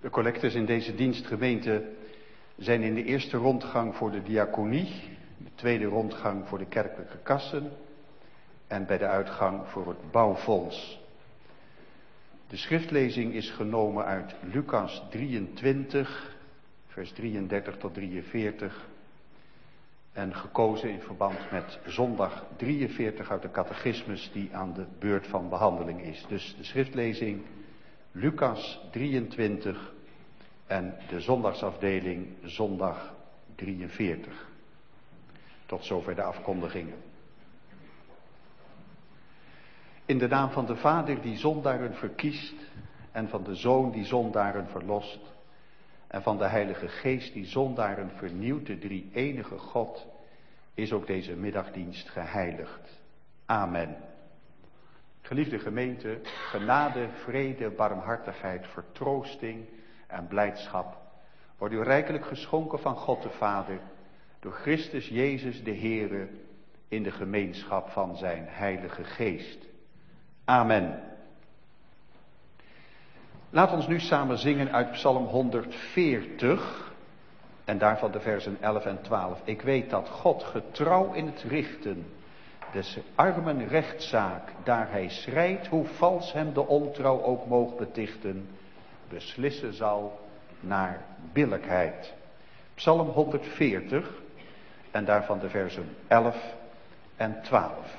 De collectes in deze dienstgemeente zijn in de eerste rondgang voor de diaconie, de tweede rondgang voor de kerkelijke kassen en bij de uitgang voor het bouwfonds. De schriftlezing is genomen uit Lucas 23, vers 33 tot 43 en gekozen in verband met zondag 43 uit de catechismus die aan de beurt van behandeling is. Dus de schriftlezing Lucas 23 en de zondagsafdeling zondag 43. Tot zover de afkondigingen. In de naam van de Vader die zondaren verkiest en van de Zoon die zondaren verlost en van de Heilige Geest die zondaren vernieuwt, de drie enige God, is ook deze middagdienst geheiligd. Amen. Geliefde gemeente, genade, vrede, barmhartigheid, vertroosting en blijdschap wordt u rijkelijk geschonken van God de Vader, door Christus Jezus de Heere, in de gemeenschap van zijn Heilige Geest. Amen. Laat ons nu samen zingen uit Psalm 140 en daarvan de versen 11 en 12. Ik weet dat God getrouw in het richten des armen rechtszaak, daar hij schrijdt, hoe vals hem de ontrouw ook moog betichten, beslissen zal naar billijkheid. Psalm 140 en daarvan de versen 11 en 12.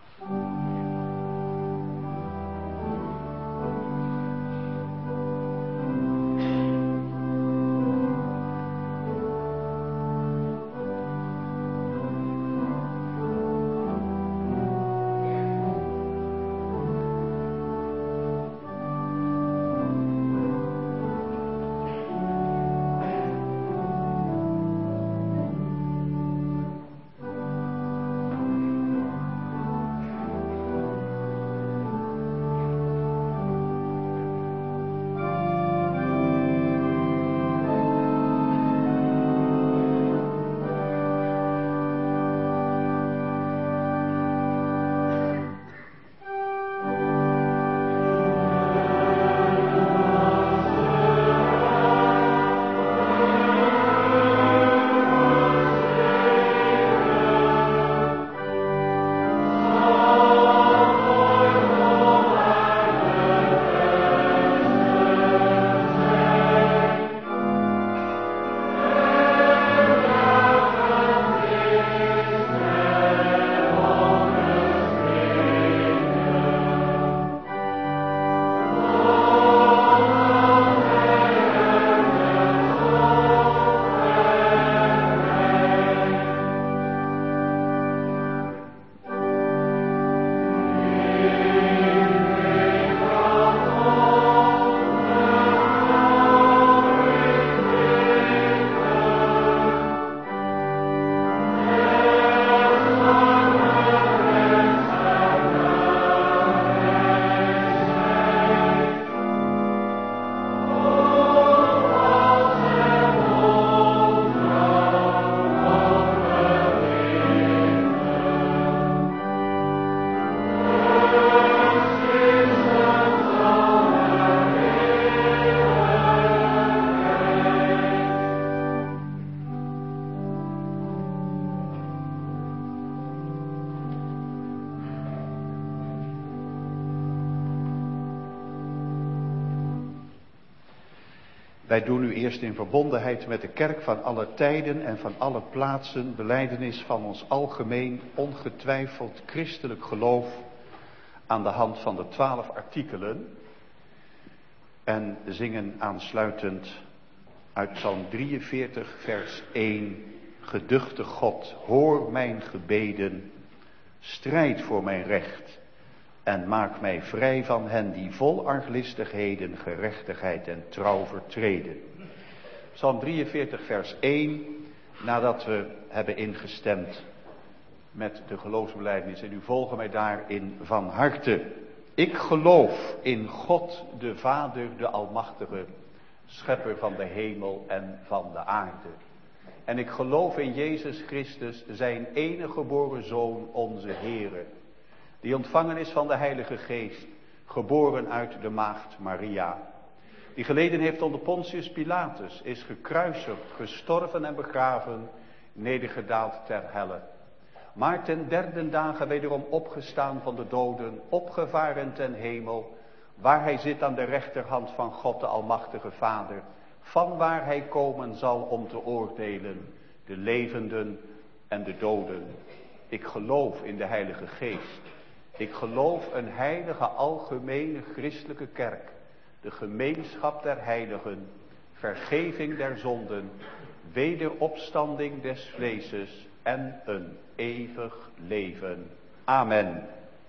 Wij doen nu eerst in verbondenheid met de kerk van alle tijden en van alle plaatsen belijdenis van ons algemeen, ongetwijfeld christelijk geloof aan de hand van de 12 artikelen. En zingen aansluitend uit Psalm 43 vers 1. Geduchte God, hoor mijn gebeden, strijd voor mijn recht en maak mij vrij van hen die vol arglistigheden, gerechtigheid en trouw vertreden. Psalm 43 vers 1, nadat we hebben ingestemd met de geloofsbelijdenis en u volgen mij daarin van harte. Ik geloof in God de Vader, de Almachtige, schepper van de hemel en van de aarde. En ik geloof in Jezus Christus, zijn enige geboren Zoon, onze Heere, die ontvangen is van de Heilige Geest, geboren uit de maagd Maria, die geleden heeft onder Pontius Pilatus, is gekruisigd, gestorven en begraven, nedergedaald ter helle. Maar ten derde dagen wederom opgestaan van de doden, opgevaren ten hemel, waar hij zit aan de rechterhand van God de Almachtige Vader, van waar hij komen zal om te oordelen, de levenden en de doden. Ik geloof in de Heilige Geest. Ik geloof een heilige algemene christelijke kerk, de gemeenschap der heiligen, vergeving der zonden, wederopstanding des vleeses en een eeuwig leven. Amen.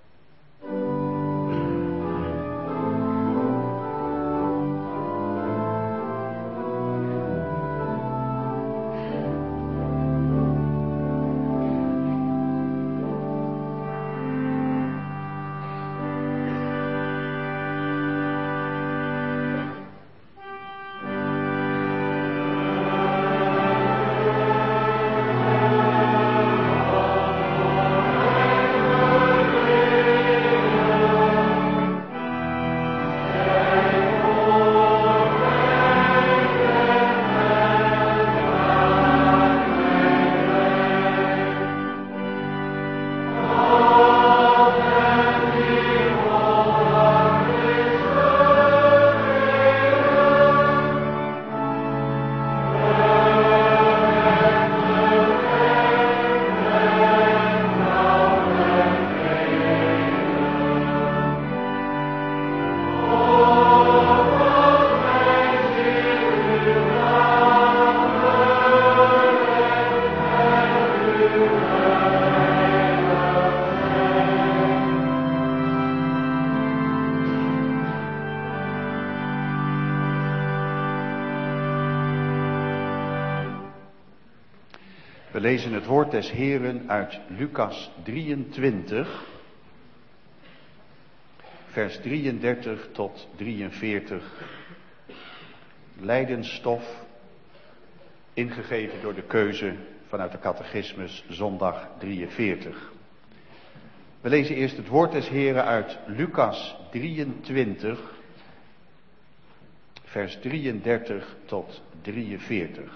We lezen het woord des Heeren uit Lucas 23, vers 33 tot 43. Lijdensstof, ingegeven door de keuze vanuit de catechismus, zondag 43. We lezen eerst het woord des Heeren uit Lucas 23, vers 33 tot 43.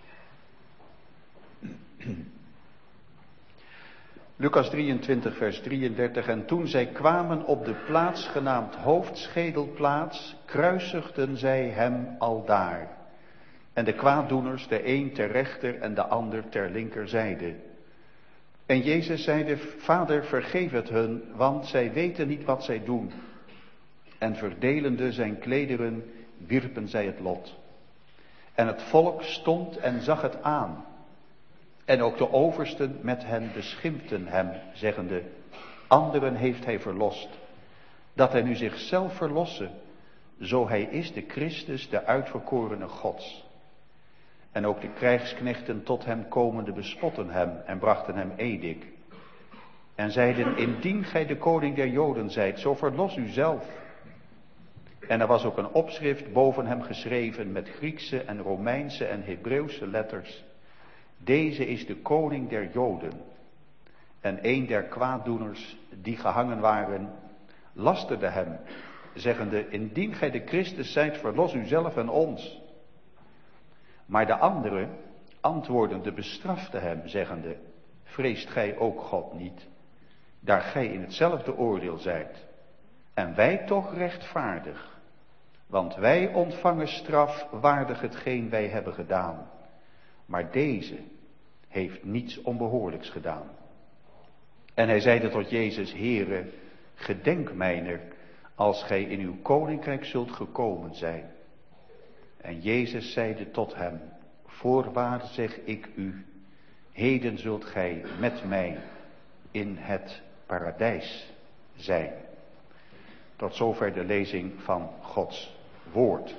Lucas 23 vers 33. En toen zij kwamen op de plaats genaamd Hoofdschedelplaats, kruisigden zij hem aldaar. En de kwaaddoeners, de een ter rechter en de ander ter linkerzijde. En Jezus zeide, Vader, vergeef het hun, want zij weten niet wat zij doen. En verdelende zijn klederen, wierpen zij het lot. En het volk stond en zag het aan. En ook de oversten met hen beschimpten hem, zeggende, anderen heeft hij verlost, dat hij nu zichzelf verlosse, zo hij is de Christus, de uitverkorene Gods. En ook de krijgsknechten tot hem komende bespotten hem en brachten hem edik. En zeiden, indien gij de koning der Joden zijt, zo verlos u zelf. En er was ook een opschrift boven hem geschreven met Griekse en Romeinse en Hebreeuwse letters. Deze is de koning der Joden. En een der kwaaddoeners die gehangen waren, lasterde hem, zeggende, indien gij de Christus zijt, verlos u zelf en ons. Maar de andere, antwoordende, bestrafte hem, zeggende, vreest gij ook God niet, daar gij in hetzelfde oordeel zijt. En wij toch rechtvaardig, want wij ontvangen straf waardig hetgeen wij hebben gedaan. Maar deze heeft niets onbehoorlijks gedaan. En hij zeide tot Jezus, Heere, gedenk mijner, als gij in uw koninkrijk zult gekomen zijn. En Jezus zeide tot hem, voorwaar zeg ik u, heden zult gij met mij in het paradijs zijn. Tot zover de lezing van Gods woord.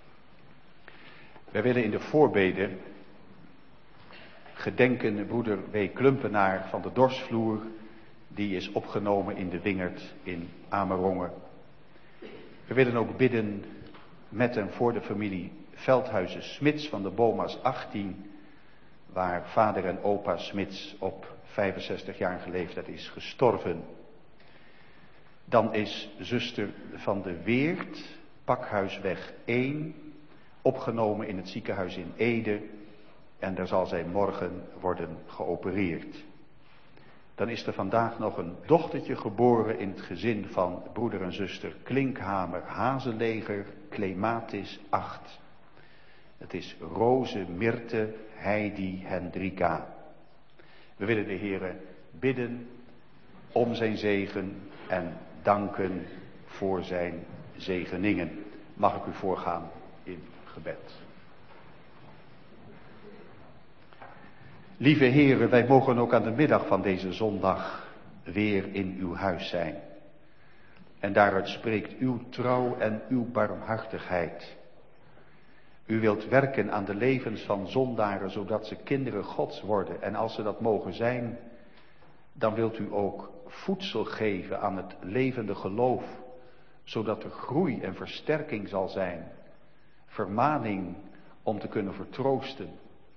Wij willen in de voorbeden gedenken broeder W. Klumpenaar van de Dorsvloer, die is opgenomen in de Wingerd in Amerongen. We willen ook bidden met en voor de familie Veldhuizen Smits van de Boma's 18, waar vader en opa Smits op 65-jarige leeftijd is gestorven. Dan is zuster van de Weert Pakhuisweg 1, opgenomen in het ziekenhuis in Ede. En daar zal zij morgen worden geopereerd. Dan is er vandaag nog een dochtertje geboren in het gezin van broeder en zuster Klinkhamer Hazeleger, Clematis 8. Het is Roze Mirte Heidi Hendrika. We willen de Heere bidden om zijn zegen en danken voor zijn zegeningen. Mag ik u voorgaan in gebed. Lieve Heere, wij mogen ook aan de middag van deze zondag weer in uw huis zijn. En daaruit spreekt uw trouw en uw barmhartigheid. U wilt werken aan de levens van zondaren, zodat ze kinderen Gods worden. En als ze dat mogen zijn, dan wilt u ook voedsel geven aan het levende geloof, zodat er groei en versterking zal zijn. Vermaning om te kunnen vertroosten.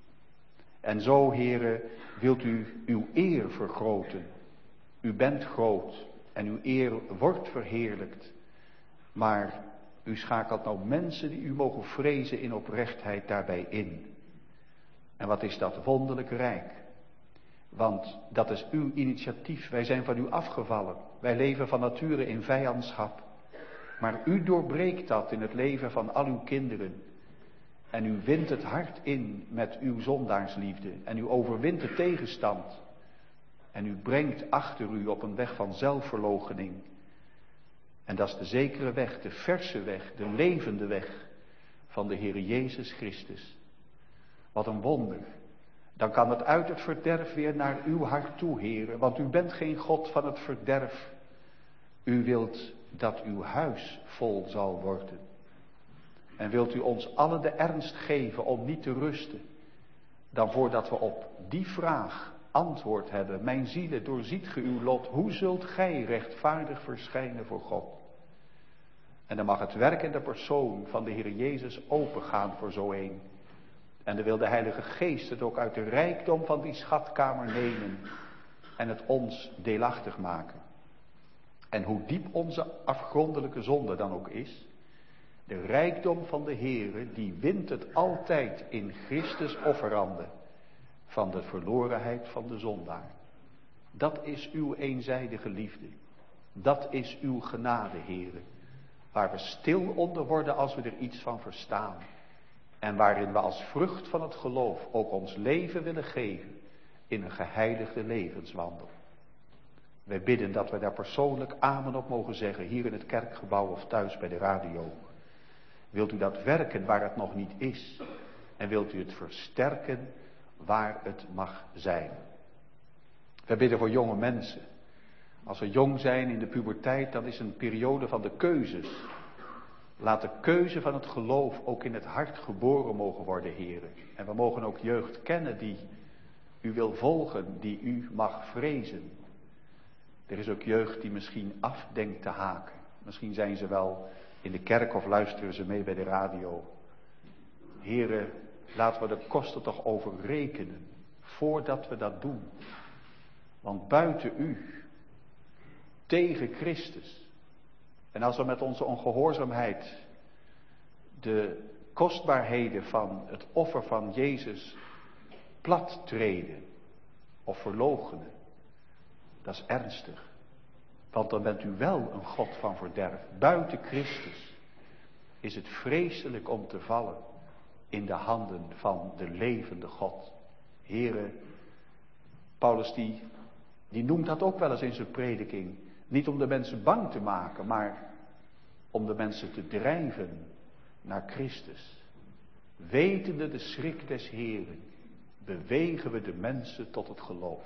En zo, Heere, wilt u uw eer vergroten. U bent groot en uw eer wordt verheerlijkt. Maar u schakelt nou mensen die u mogen vrezen in oprechtheid daarbij in. En wat is dat wonderlijk rijk. Want dat is uw initiatief. Wij zijn van u afgevallen. Wij leven van nature in vijandschap. Maar u doorbreekt dat in het leven van al uw kinderen. En u wint het hart in met uw zondaarsliefde. En u overwint de tegenstand. En u brengt achter u op een weg van zelfverloochening. En dat is de zekere weg, de verse weg, de levende weg van de Heer Jezus Christus. Wat een wonder. Dan kan het uit het verderf weer naar uw hart toe, Heere. Want u bent geen God van het verderf. U wilt dat uw huis vol zal worden. En wilt u ons allen de ernst geven om niet te rusten, dan voordat we op die vraag antwoord hebben. Mijn zielen, doorziet ge uw lot, hoe zult gij rechtvaardig verschijnen voor God? En dan mag het werkende persoon van de Heer Jezus opengaan voor zo een. En dan wil de Heilige Geest het ook uit de rijkdom van die schatkamer nemen en het ons deelachtig maken. En hoe diep onze afgrondelijke zonde dan ook is, de rijkdom van de Heere, die wint het altijd in Christus offerande van de verlorenheid van de zondaar. Dat is uw eenzijdige liefde. Dat is uw genade, Heere. Waar we stil onder worden als we er iets van verstaan. En waarin we als vrucht van het geloof ook ons leven willen geven in een geheiligde levenswandel. Wij bidden dat we daar persoonlijk amen op mogen zeggen, hier in het kerkgebouw of thuis bij de radio. Wilt u dat werken waar het nog niet is? En wilt u het versterken waar het mag zijn? Wij bidden voor jonge mensen. Als we jong zijn in de puberteit, dan is een periode van de keuzes. Laat de keuze van het geloof ook in het hart geboren mogen worden, Heere. En we mogen ook jeugd kennen die u wil volgen, die u mag vrezen. Er is ook jeugd die misschien afdenkt te haken. Misschien zijn ze wel in de kerk of luisteren ze mee bij de radio. Heere, laten we de kosten toch overrekenen voordat we dat doen. Want buiten u, tegen Christus, en als we met onze ongehoorzaamheid de kostbaarheden van het offer van Jezus plat treden of verloochenen, dat is ernstig. Want dan bent u wel een God van verderf. Buiten Christus is het vreselijk om te vallen in de handen van de levende God. Heere, Paulus die noemt dat ook wel eens in zijn prediking. Niet om de mensen bang te maken, maar om de mensen te drijven naar Christus. Wetende de schrik des Heeren, bewegen we de mensen tot het geloof.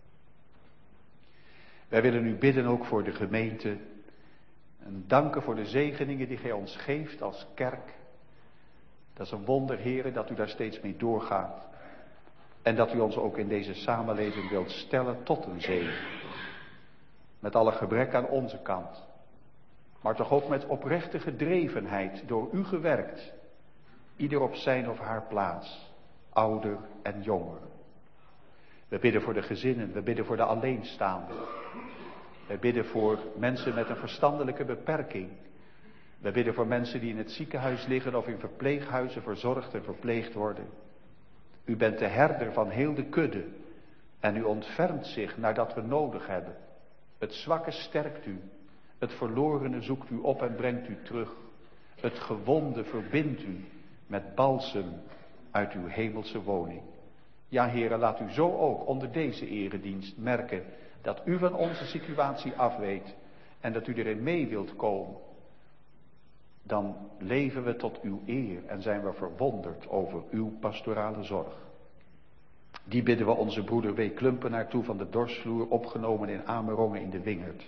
Wij willen u bidden ook voor de gemeente en danken voor de zegeningen die gij ons geeft als kerk. Dat is een wonder, Heere, dat u daar steeds mee doorgaat. En dat u ons ook in deze samenleving wilt stellen tot een zegen. Met alle gebrek aan onze kant. Maar toch ook met oprechte gedrevenheid door u gewerkt. Ieder op zijn of haar plaats. Ouder en jonger. We bidden voor de gezinnen. We bidden voor de alleenstaanden. We bidden voor mensen met een verstandelijke beperking. We bidden voor mensen die in het ziekenhuis liggen of in verpleeghuizen verzorgd en verpleegd worden. U bent de herder van heel de kudde en u ontfermt zich naar dat we nodig hebben. Het zwakke sterkt u, het verlorene zoekt u op en brengt u terug. Het gewonde verbindt u met balsem uit uw hemelse woning. Ja, Heere, laat u zo ook onder deze eredienst merken dat u van onze situatie afweet en dat u erin mee wilt komen. Dan leven we tot uw eer en zijn we verwonderd over uw pastorale zorg. Die bidden we onze broeder W. Klumpenaar toe van de Dorsvloer, opgenomen in Amerongen in de Wingerd.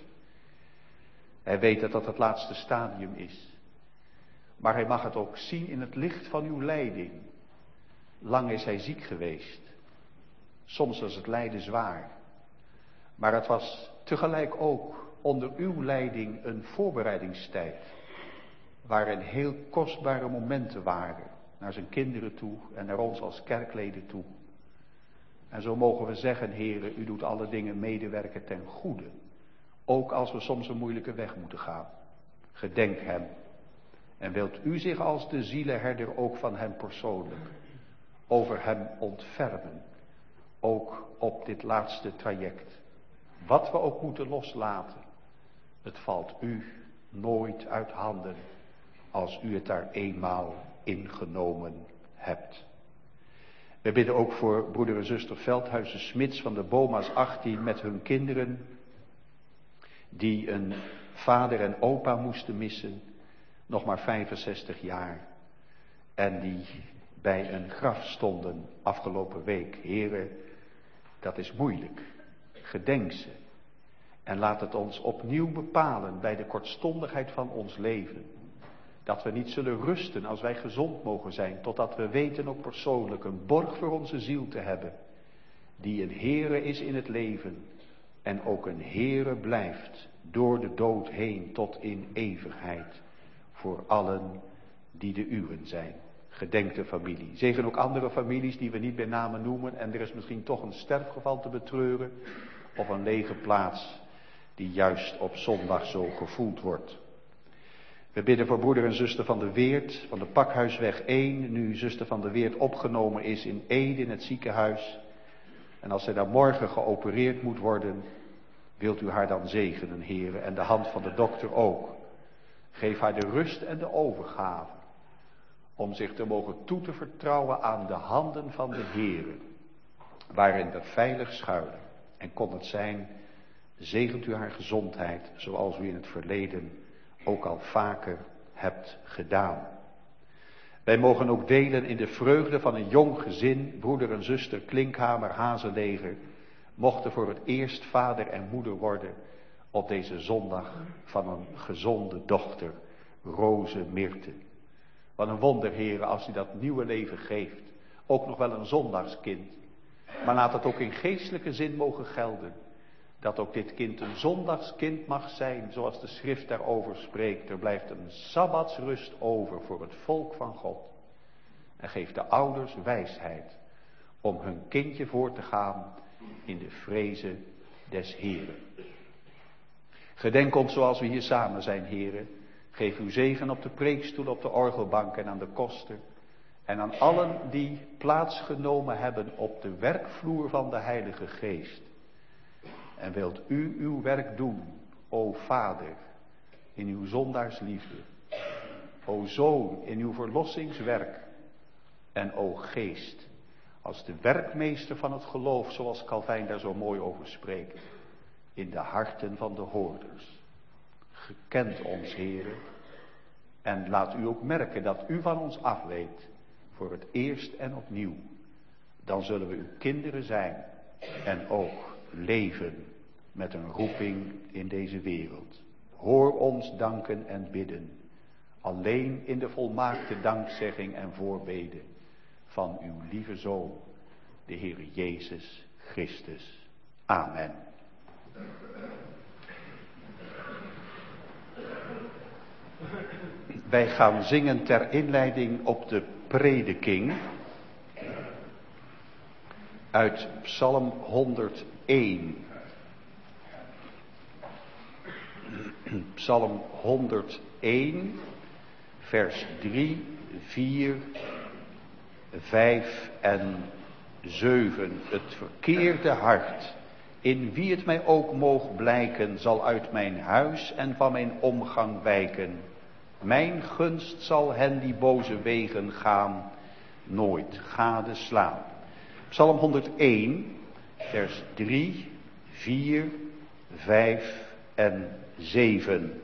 Hij weet dat dat het laatste stadium is. Maar hij mag het ook zien in het licht van uw leiding. Lang is hij ziek geweest. Soms was het lijden zwaar. Maar het was tegelijk ook onder uw leiding een voorbereidingstijd. Waarin heel kostbare momenten waren. Naar zijn kinderen toe en naar ons als kerkleden toe. En zo mogen we zeggen, Heere, u doet alle dingen medewerken ten goede. Ook als we soms een moeilijke weg moeten gaan. Gedenk hem. En wilt u zich als de zielenherder ook van hem persoonlijk over hem ontfermen. Ook op dit laatste traject. Wat we ook moeten loslaten. Het valt u nooit uit handen als u het daar eenmaal ingenomen hebt. We bidden ook voor broeder en zuster Veldhuizen-Smits van de Boma's 18 met hun kinderen. Die een vader en opa moesten missen. Nog maar 65 jaar. En die bij een graf stonden afgelopen week. Heere, dat is moeilijk. Gedenk ze. En laat het ons opnieuw bepalen bij de kortstondigheid van ons leven. Dat we niet zullen rusten als wij gezond mogen zijn. Totdat we weten ook persoonlijk een borg voor onze ziel te hebben. Die een Heere is in het leven. En ook een Heere blijft door de dood heen tot in eeuwigheid. Voor allen die de uwen zijn. Gedenk de familie. Zegen ook andere families die we niet bij name noemen. En er is misschien toch een sterfgeval te betreuren. Of een lege plaats die juist op zondag zo gevoeld wordt. We bidden voor broeder en zuster van de Weert, van de Pakhuisweg 1. Nu zuster van de Weert opgenomen is in Ede in het ziekenhuis. En als zij daar morgen geopereerd moet worden, wilt u haar dan zegenen, Heere. En de hand van de dokter ook. Geef haar de rust en de overgave. Om zich te mogen toe te vertrouwen aan de handen van de Heere. Waarin we veilig schuilen. En kon het zijn, zegent u haar gezondheid, zoals u in het verleden ook al vaker hebt gedaan. Wij mogen ook delen in de vreugde van een jong gezin. Broeder en zuster Klinkhamer Hazeleger mochten voor het eerst vader en moeder worden op deze zondag van een gezonde dochter, Roze Mirte. Wat een wonder, Heere, als u dat nieuwe leven geeft. Ook nog wel een zondagskind. Maar laat het ook in geestelijke zin mogen gelden. Dat ook dit kind een zondagskind mag zijn, zoals de schrift daarover spreekt. Er blijft een sabbatsrust over voor het volk van God. En geeft de ouders wijsheid om hun kindje voor te gaan in de vrezen des Heren. Gedenk ons zoals we hier samen zijn, Heren. Geef uw zegen op de preekstoel, op de orgelbank en aan de koster. En aan allen die plaatsgenomen hebben op de werkvloer van de Heilige Geest. En wilt u uw werk doen, o Vader, in uw zondaarsliefde. O Zoon, in uw verlossingswerk. En o Geest, als de werkmeester van het geloof, zoals Calvijn daar zo mooi over spreekt. In de harten van de hoorders. Gekend ons, Heere. En laat u ook merken dat u van ons afweet. Voor het eerst en opnieuw. Dan zullen we uw kinderen zijn. En ook leven met een roeping in deze wereld. Hoor ons danken en bidden. Alleen in de volmaakte dankzegging en voorbeden van uw lieve Zoon, de Heer Jezus Christus. Amen. Wij gaan zingen ter inleiding op de prediking uit Psalm 101. Psalm 101 vers 3, 4, 5 en 7. Het verkeerde hart, in wie het mij ook moog blijken, zal uit mijn huis en van mijn omgang wijken. Mijn gunst zal hen die boze wegen gaan, nooit gadeslaan. Psalm 101, vers 3, 4, 5 en 7.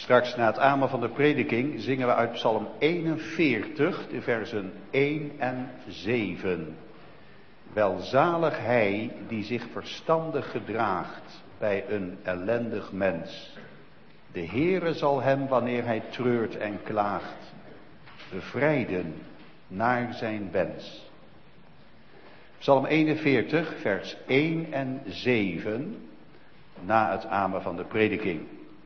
Straks na het amen van de prediking zingen we uit Psalm 41, de versen 1 en 7. Welzalig hij die zich verstandig gedraagt bij een ellendig mens. De Heere zal hem, wanneer hij treurt en klaagt, bevrijden naar zijn wens. Psalm 41, vers 1 en 7, na het amen van de prediking.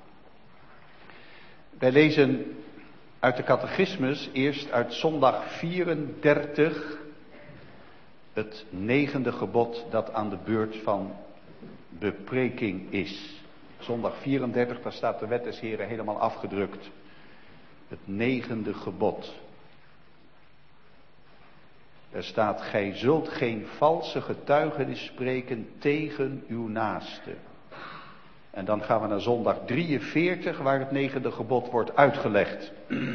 Wij lezen uit de catechismus eerst uit zondag 34, het 9e gebod dat aan de beurt van bepreking is. Zondag 34, daar staat de wet des Heren helemaal afgedrukt. Het 9e gebod. Er staat, gij zult geen valse getuigenis spreken tegen uw naaste. En dan gaan we naar zondag 43, waar het 9e gebod wordt uitgelegd.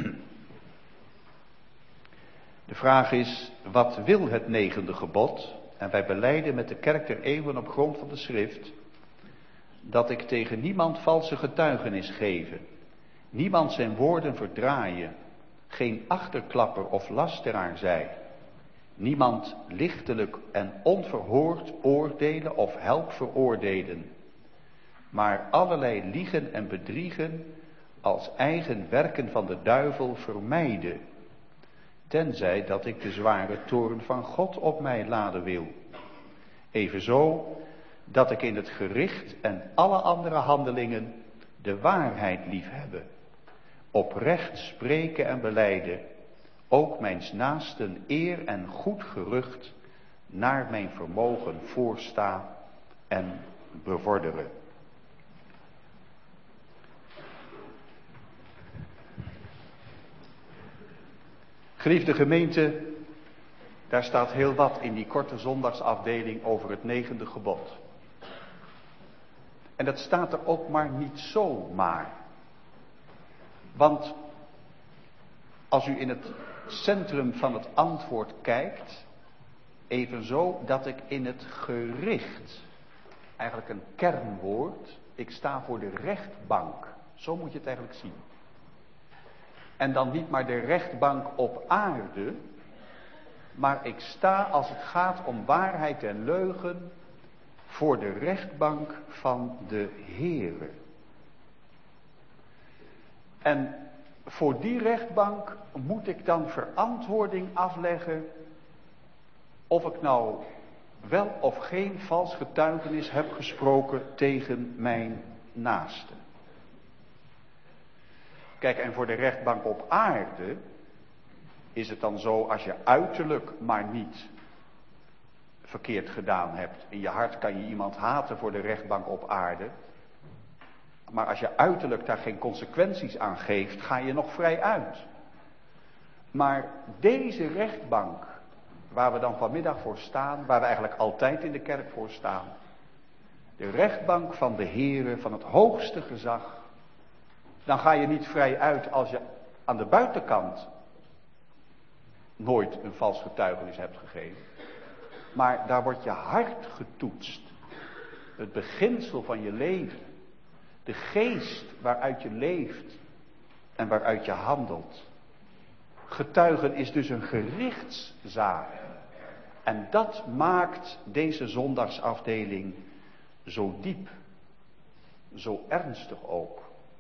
De vraag is, wat wil het 9e gebod? En wij belijden met de kerk der eeuwen op grond van de schrift, dat ik tegen niemand valse getuigenis geven, niemand zijn woorden verdraaien, geen achterklapper of lasteraar zij, niemand lichtelijk en onverhoord oordelen of help veroordelen, maar allerlei liegen en bedriegen als eigen werken van de duivel vermijden, tenzij dat ik de zware toorn van God op mij laden wil. Evenzo dat ik in het gericht en alle andere handelingen de waarheid liefhebben, oprecht spreken en belijden, ook mijns naasten eer en goed gerucht naar mijn vermogen voorsta en bevorderen. Geliefde gemeente, daar staat heel wat in die korte zondagsafdeling over het 9e gebod. En dat staat er ook maar niet zomaar. Want als u in het centrum van het antwoord kijkt, evenzo dat ik in het gericht, eigenlijk een kernwoord, ik sta voor de rechtbank. Zo moet je het eigenlijk zien. En dan niet maar de rechtbank op aarde, maar ik sta als het gaat om waarheid en leugen voor de rechtbank van de Heere. En voor die rechtbank moet ik dan verantwoording afleggen of ik nou wel of geen vals getuigenis heb gesproken tegen mijn naaste. Kijk, en voor de rechtbank op aarde is het dan zo, als je uiterlijk maar niet verkeerd gedaan hebt. In je hart kan je iemand haten voor de rechtbank op aarde. Maar als je uiterlijk daar geen consequenties aan geeft, ga je nog vrij uit. Maar deze rechtbank, waar we dan vanmiddag voor staan, waar we eigenlijk altijd in de kerk voor staan. De rechtbank van de Heere, van het hoogste gezag. Dan ga je niet vrij uit als je aan de buitenkant nooit een vals getuigenis hebt gegeven. Maar daar wordt je hart getoetst. Het beginsel van je leven. De geest waaruit je leeft en waaruit je handelt. Getuigen is dus een gerichtszaak. En dat maakt deze zondagsafdeling zo diep. Zo ernstig ook.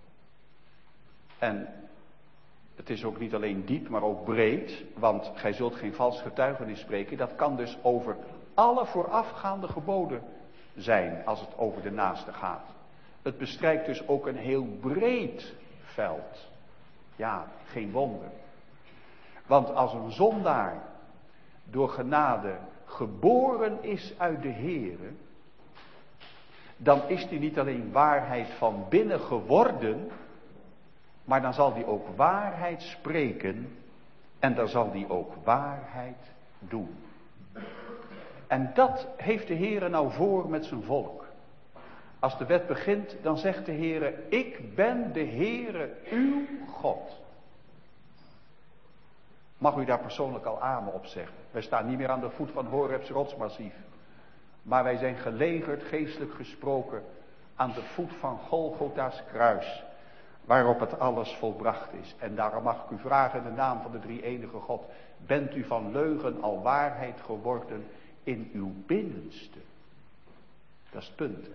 En het is ook niet alleen diep, maar ook breed. Want gij zult geen vals getuigenis spreken. Dat kan dus over alle voorafgaande geboden zijn als het over de naaste gaat. Het bestrijkt dus ook een heel breed veld. Ja, geen wonder. Want als een zondaar door genade geboren is uit de Heere, dan is hij niet alleen waarheid van binnen geworden, maar dan zal hij ook waarheid spreken en dan zal hij ook waarheid doen. En dat heeft de Heere nou voor met zijn volk. Als de wet begint, dan zegt de Heere, ik ben de Heere, uw God. Mag u daar persoonlijk al amen op zeggen? Wij staan niet meer aan de voet van Horebs rotsmassief. Maar wij zijn gelegerd, geestelijk gesproken, aan de voet van Golgotha's kruis. waarop het alles volbracht is. En daarom mag ik u vragen in de naam van de drie-enige God, bent u van leugen al waarheid geworden in uw binnenste? Dat is het punt.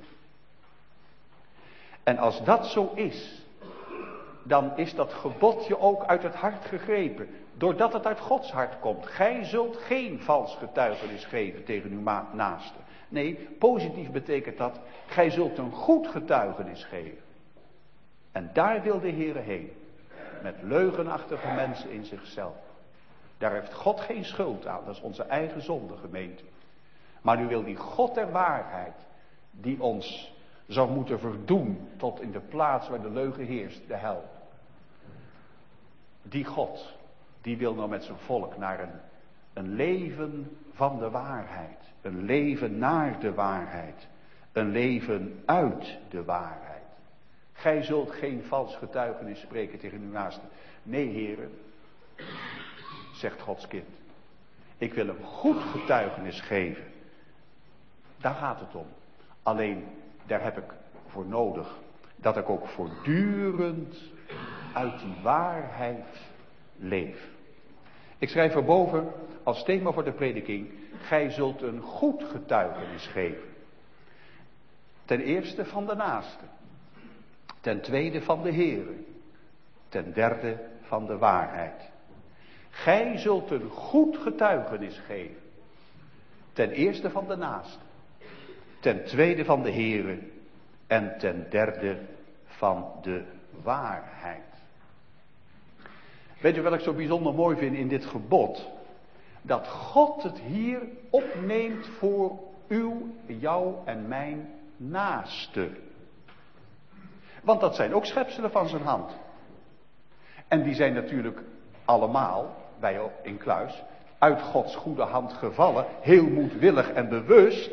En als dat zo is, dan is dat gebod je ook uit het hart gegrepen. Doordat het uit Gods hart komt. Gij zult geen vals getuigenis geven tegen uw naaste. Nee, positief betekent dat, gij zult een goed getuigenis geven. En daar wil de Heere heen. Met leugenachtige mensen in zichzelf. Daar heeft God geen schuld aan. Dat is onze eigen zonde, gemeente. Maar nu wil die God der waarheid, die ons zou moeten verdoen tot in de plaats waar de leugen heerst, de hel. Die God, die wil nou met zijn volk naar een leven van de waarheid. Een leven naar de waarheid. Een leven uit de waarheid. Gij zult geen vals getuigenis spreken tegen uw naaste. Nee, heren, zegt Gods kind. Ik wil hem goed getuigenis geven. Daar gaat het om. Alleen, daar heb ik voor nodig dat ik ook voortdurend uit die waarheid leef. Ik schrijf erboven als thema voor de prediking, gij zult een goed getuigenis geven. Ten eerste van de naaste. Ten tweede van de Heere. Ten derde van de waarheid. Gij zult een goed getuigenis geven. Ten eerste van de naaste. Ten tweede van de Heere. En ten derde van de waarheid. Weet u wat ik zo bijzonder mooi vind in dit gebod? Dat God het hier opneemt voor jou en mijn naaste. Want dat zijn ook schepselen van zijn hand. En die zijn natuurlijk allemaal, wij ook in Kluis, uit Gods goede hand gevallen. Heel moedwillig en bewust.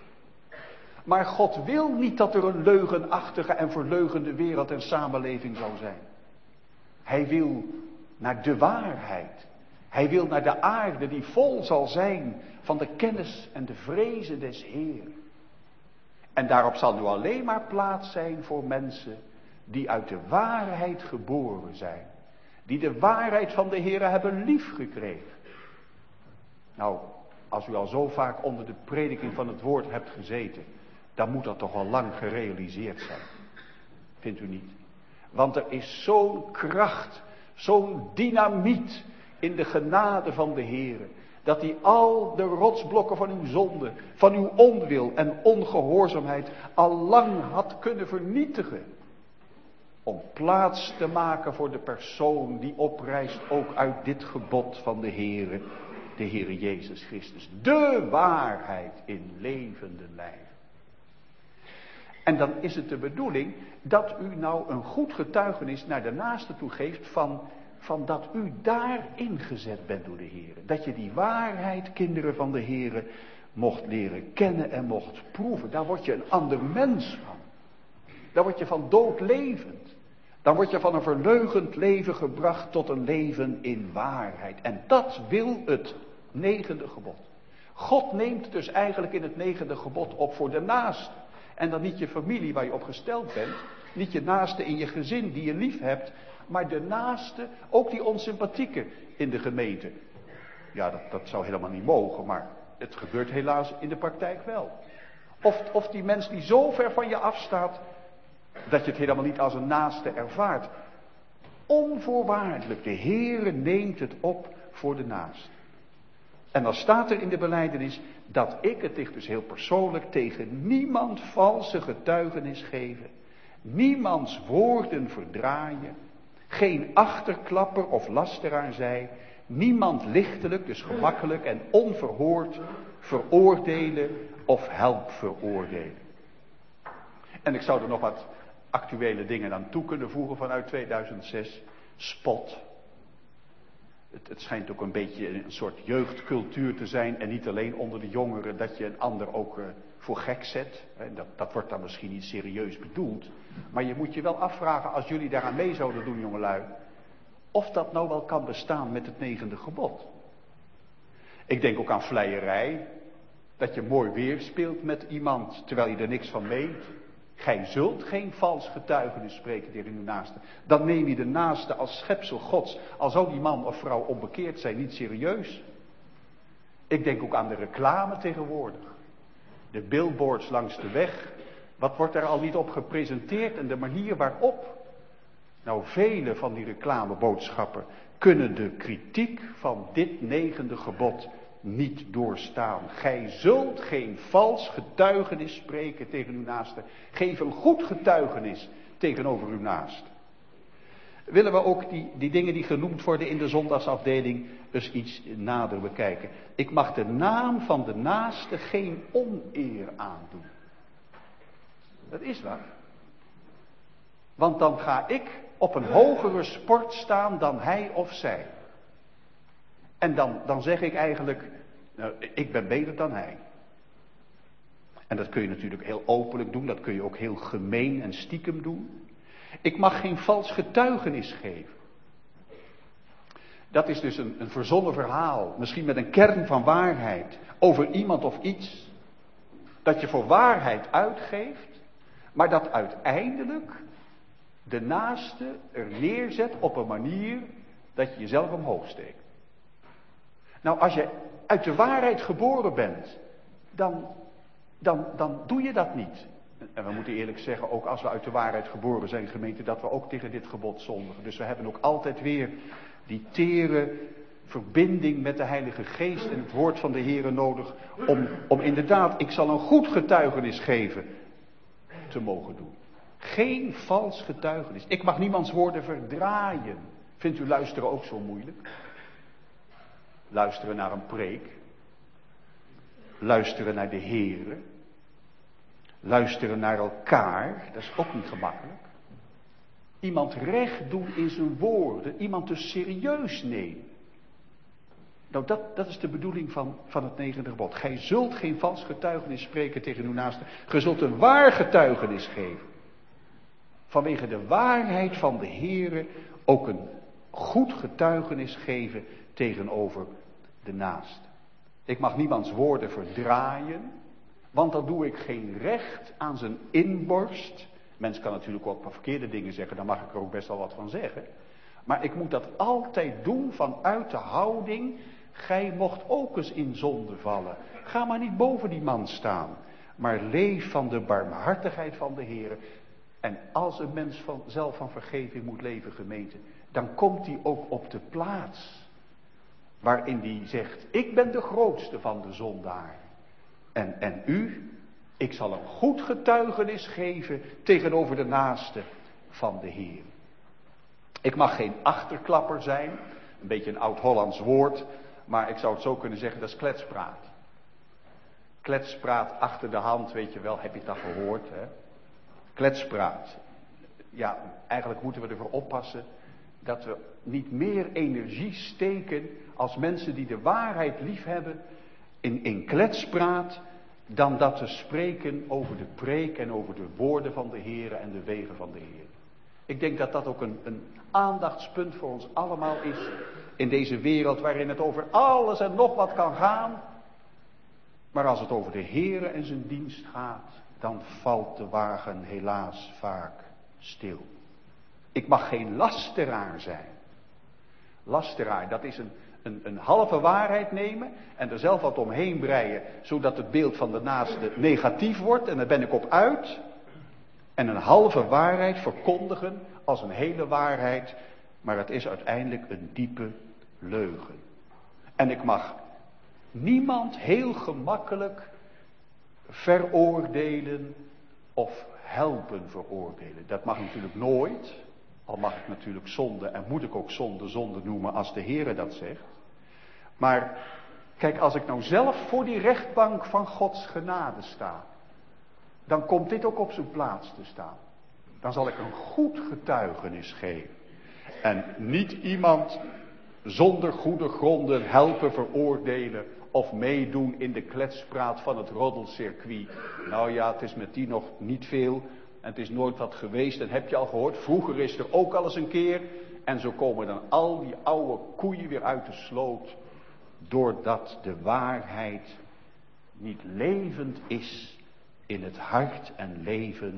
Maar God wil niet dat er een leugenachtige en verleugende wereld en samenleving zou zijn. Hij wil naar de waarheid. Hij wil naar de aarde die vol zal zijn van de kennis en de vrezen des Heeren. En daarop zal nu alleen maar plaats zijn voor mensen die uit de waarheid geboren zijn. Die de waarheid van de Heere hebben liefgekregen. Nou, als u al zo vaak onder de prediking van het woord hebt gezeten, dan moet dat toch al lang gerealiseerd zijn. Vindt u niet? Want er is zo'n kracht, zo'n dynamiet in de genade van de Heere. Dat hij al de rotsblokken van uw zonde, van uw onwil en ongehoorzaamheid al lang had kunnen vernietigen. Om plaats te maken voor de persoon die oprijst ook uit dit gebod van de Heere Jezus Christus. De waarheid in levende lijf. En dan is het de bedoeling dat u nou een goed getuigenis naar de naaste toe geeft van dat u daar ingezet bent door de Heer. Dat je die waarheid, kinderen van de Heer, mocht leren kennen en mocht proeven. Daar word je een ander mens van. Daar word je van dood levend. Dan word je van een verleugend leven gebracht tot een leven in waarheid. En dat wil het 9e gebod. God neemt dus eigenlijk in het 9e gebod op voor de naaste. En dan niet je familie waar je op gesteld bent. Niet je naaste in je gezin die je lief hebt. Maar de naaste, ook die onsympathieke in de gemeente. Ja, dat zou helemaal niet mogen, maar het gebeurt helaas in de praktijk wel. Of die mens die zo ver van je afstaat, dat je het helemaal niet als een naaste ervaart. Onvoorwaardelijk, de Heere neemt het op voor de naaste. En dan staat er in de belijdenis dat ik, het ligt dus heel persoonlijk, tegen niemand valse getuigenis geven. Niemands woorden verdraaien. Geen achterklapper of lasteraar zij. Niemand lichtelijk, dus gemakkelijk en onverhoord veroordelen of help veroordelen. En ik zou er nog wat actuele dingen aan toe kunnen voegen vanuit 2006. Spot. Het schijnt ook een beetje een soort jeugdcultuur te zijn. En niet alleen onder de jongeren dat je een ander ook voor gek zet. Dat wordt dan misschien niet serieus bedoeld. Maar je moet je wel afvragen, als jullie daaraan mee zouden doen, jongelui, of dat nou wel kan bestaan met het 9e gebod. Ik denk ook aan vleierij. Dat je mooi weer speelt met iemand terwijl je er niks van weet. Gij zult geen vals getuigenis spreken tegen uw naaste. Dan neem je de naaste als schepsel Gods, al zou die man of vrouw onbekeerd zijn, niet serieus. Ik denk ook aan de reclame tegenwoordig. De billboards langs de weg. Wat wordt er al niet op gepresenteerd en de manier waarop? Nou, vele van die reclameboodschappen kunnen de kritiek van dit 9e gebod niet doorstaan. Gij zult geen vals getuigenis spreken tegen uw naaste. Geef een goed getuigenis tegenover uw naaste. Willen we ook die dingen die genoemd worden in de zondagsafdeling eens iets nader bekijken. Ik mag de naam van de naaste geen oneer aandoen. Dat is waar. Want dan ga ik op een hogere sport staan dan hij of zij. En dan zeg ik eigenlijk, nou, ik ben beter dan hij. En dat kun je natuurlijk heel openlijk doen, dat kun je ook heel gemeen en stiekem doen. Ik mag geen vals getuigenis geven. Dat is dus een verzonnen verhaal, misschien met een kern van waarheid, over iemand of iets. Dat je voor waarheid uitgeeft, maar dat uiteindelijk de naaste er neerzet op een manier dat je jezelf omhoog steekt. Nou, als je uit de waarheid geboren bent, dan doe je dat niet. En we moeten eerlijk zeggen, ook als we uit de waarheid geboren zijn, gemeente, dat we ook tegen dit gebod zondigen. Dus we hebben ook altijd weer die tere verbinding met de Heilige Geest en het woord van de Heere nodig om inderdaad, ik zal een goed getuigenis geven, te mogen doen. Geen vals getuigenis. Ik mag niemands woorden verdraaien. Vindt u luisteren ook zo moeilijk? Luisteren naar een preek. Luisteren naar de Heere. Luisteren naar elkaar. Dat is ook niet gemakkelijk. Iemand recht doen in zijn woorden. Iemand dus serieus nemen. Nou, dat is de bedoeling van het 9e gebod. Gij zult geen vals getuigenis spreken tegen uw naaste. Gij zult een waar getuigenis geven. Vanwege de waarheid van de Heere ook een goed getuigenis geven tegenover de naaste. Ik mag niemands woorden verdraaien, want dan doe ik geen recht aan zijn inborst. Mens kan natuurlijk ook wat verkeerde dingen zeggen, daar mag ik er ook best wel wat van zeggen. Maar ik moet dat altijd doen vanuit de houding, gij mocht ook eens in zonde vallen. Ga maar niet boven die man staan, maar leef van de barmhartigheid van de Heere. En als een mens zelf van vergeving moet leven, gemeente, dan komt hij ook op de plaats waarin hij zegt, ik ben de grootste van de zondaar. En u, ik zal een goed getuigenis geven tegenover de naaste van de Heer. Ik mag geen achterklapper zijn, een beetje een oud-Hollands woord, maar ik zou het zo kunnen zeggen, dat is kletspraat. Kletspraat achter de hand, weet je wel, heb je dat gehoord, hè? Kletspraat. Ja, eigenlijk moeten we ervoor oppassen dat we niet meer energie steken als mensen die de waarheid liefhebben in kletspraat, dan dat we spreken over de preek en over de woorden van de Heer en de wegen van de Heer. Ik denk dat dat ook een aandachtspunt voor ons allemaal is in deze wereld waarin het over alles en nog wat kan gaan. Maar als het over de Heer en zijn dienst gaat, dan valt de wagen helaas vaak stil. Ik mag geen lasteraar zijn. Lasteraar, dat is een halve waarheid nemen en er zelf wat omheen breien, zodat het beeld van de naaste negatief wordt en daar ben ik op uit. En een halve waarheid verkondigen als een hele waarheid, maar het is uiteindelijk een diepe leugen. En ik mag niemand heel gemakkelijk veroordelen of helpen veroordelen. Dat mag natuurlijk nooit, al mag ik natuurlijk zonde en moet ik ook zonde noemen als de Heere dat zegt. Maar kijk, als ik nou zelf voor die rechtbank van Gods genade sta, dan komt dit ook op zijn plaats te staan. Dan zal ik een goed getuigenis geven. En niet iemand zonder goede gronden helpen veroordelen of meedoen in de kletspraat van het roddelcircuit. Nou ja, het is met die nog niet veel en het is nooit wat geweest. En heb je al gehoord, vroeger is er ook al eens een keer. En zo komen dan al die oude koeien weer uit de sloot, doordat de waarheid niet levend is in het hart en leven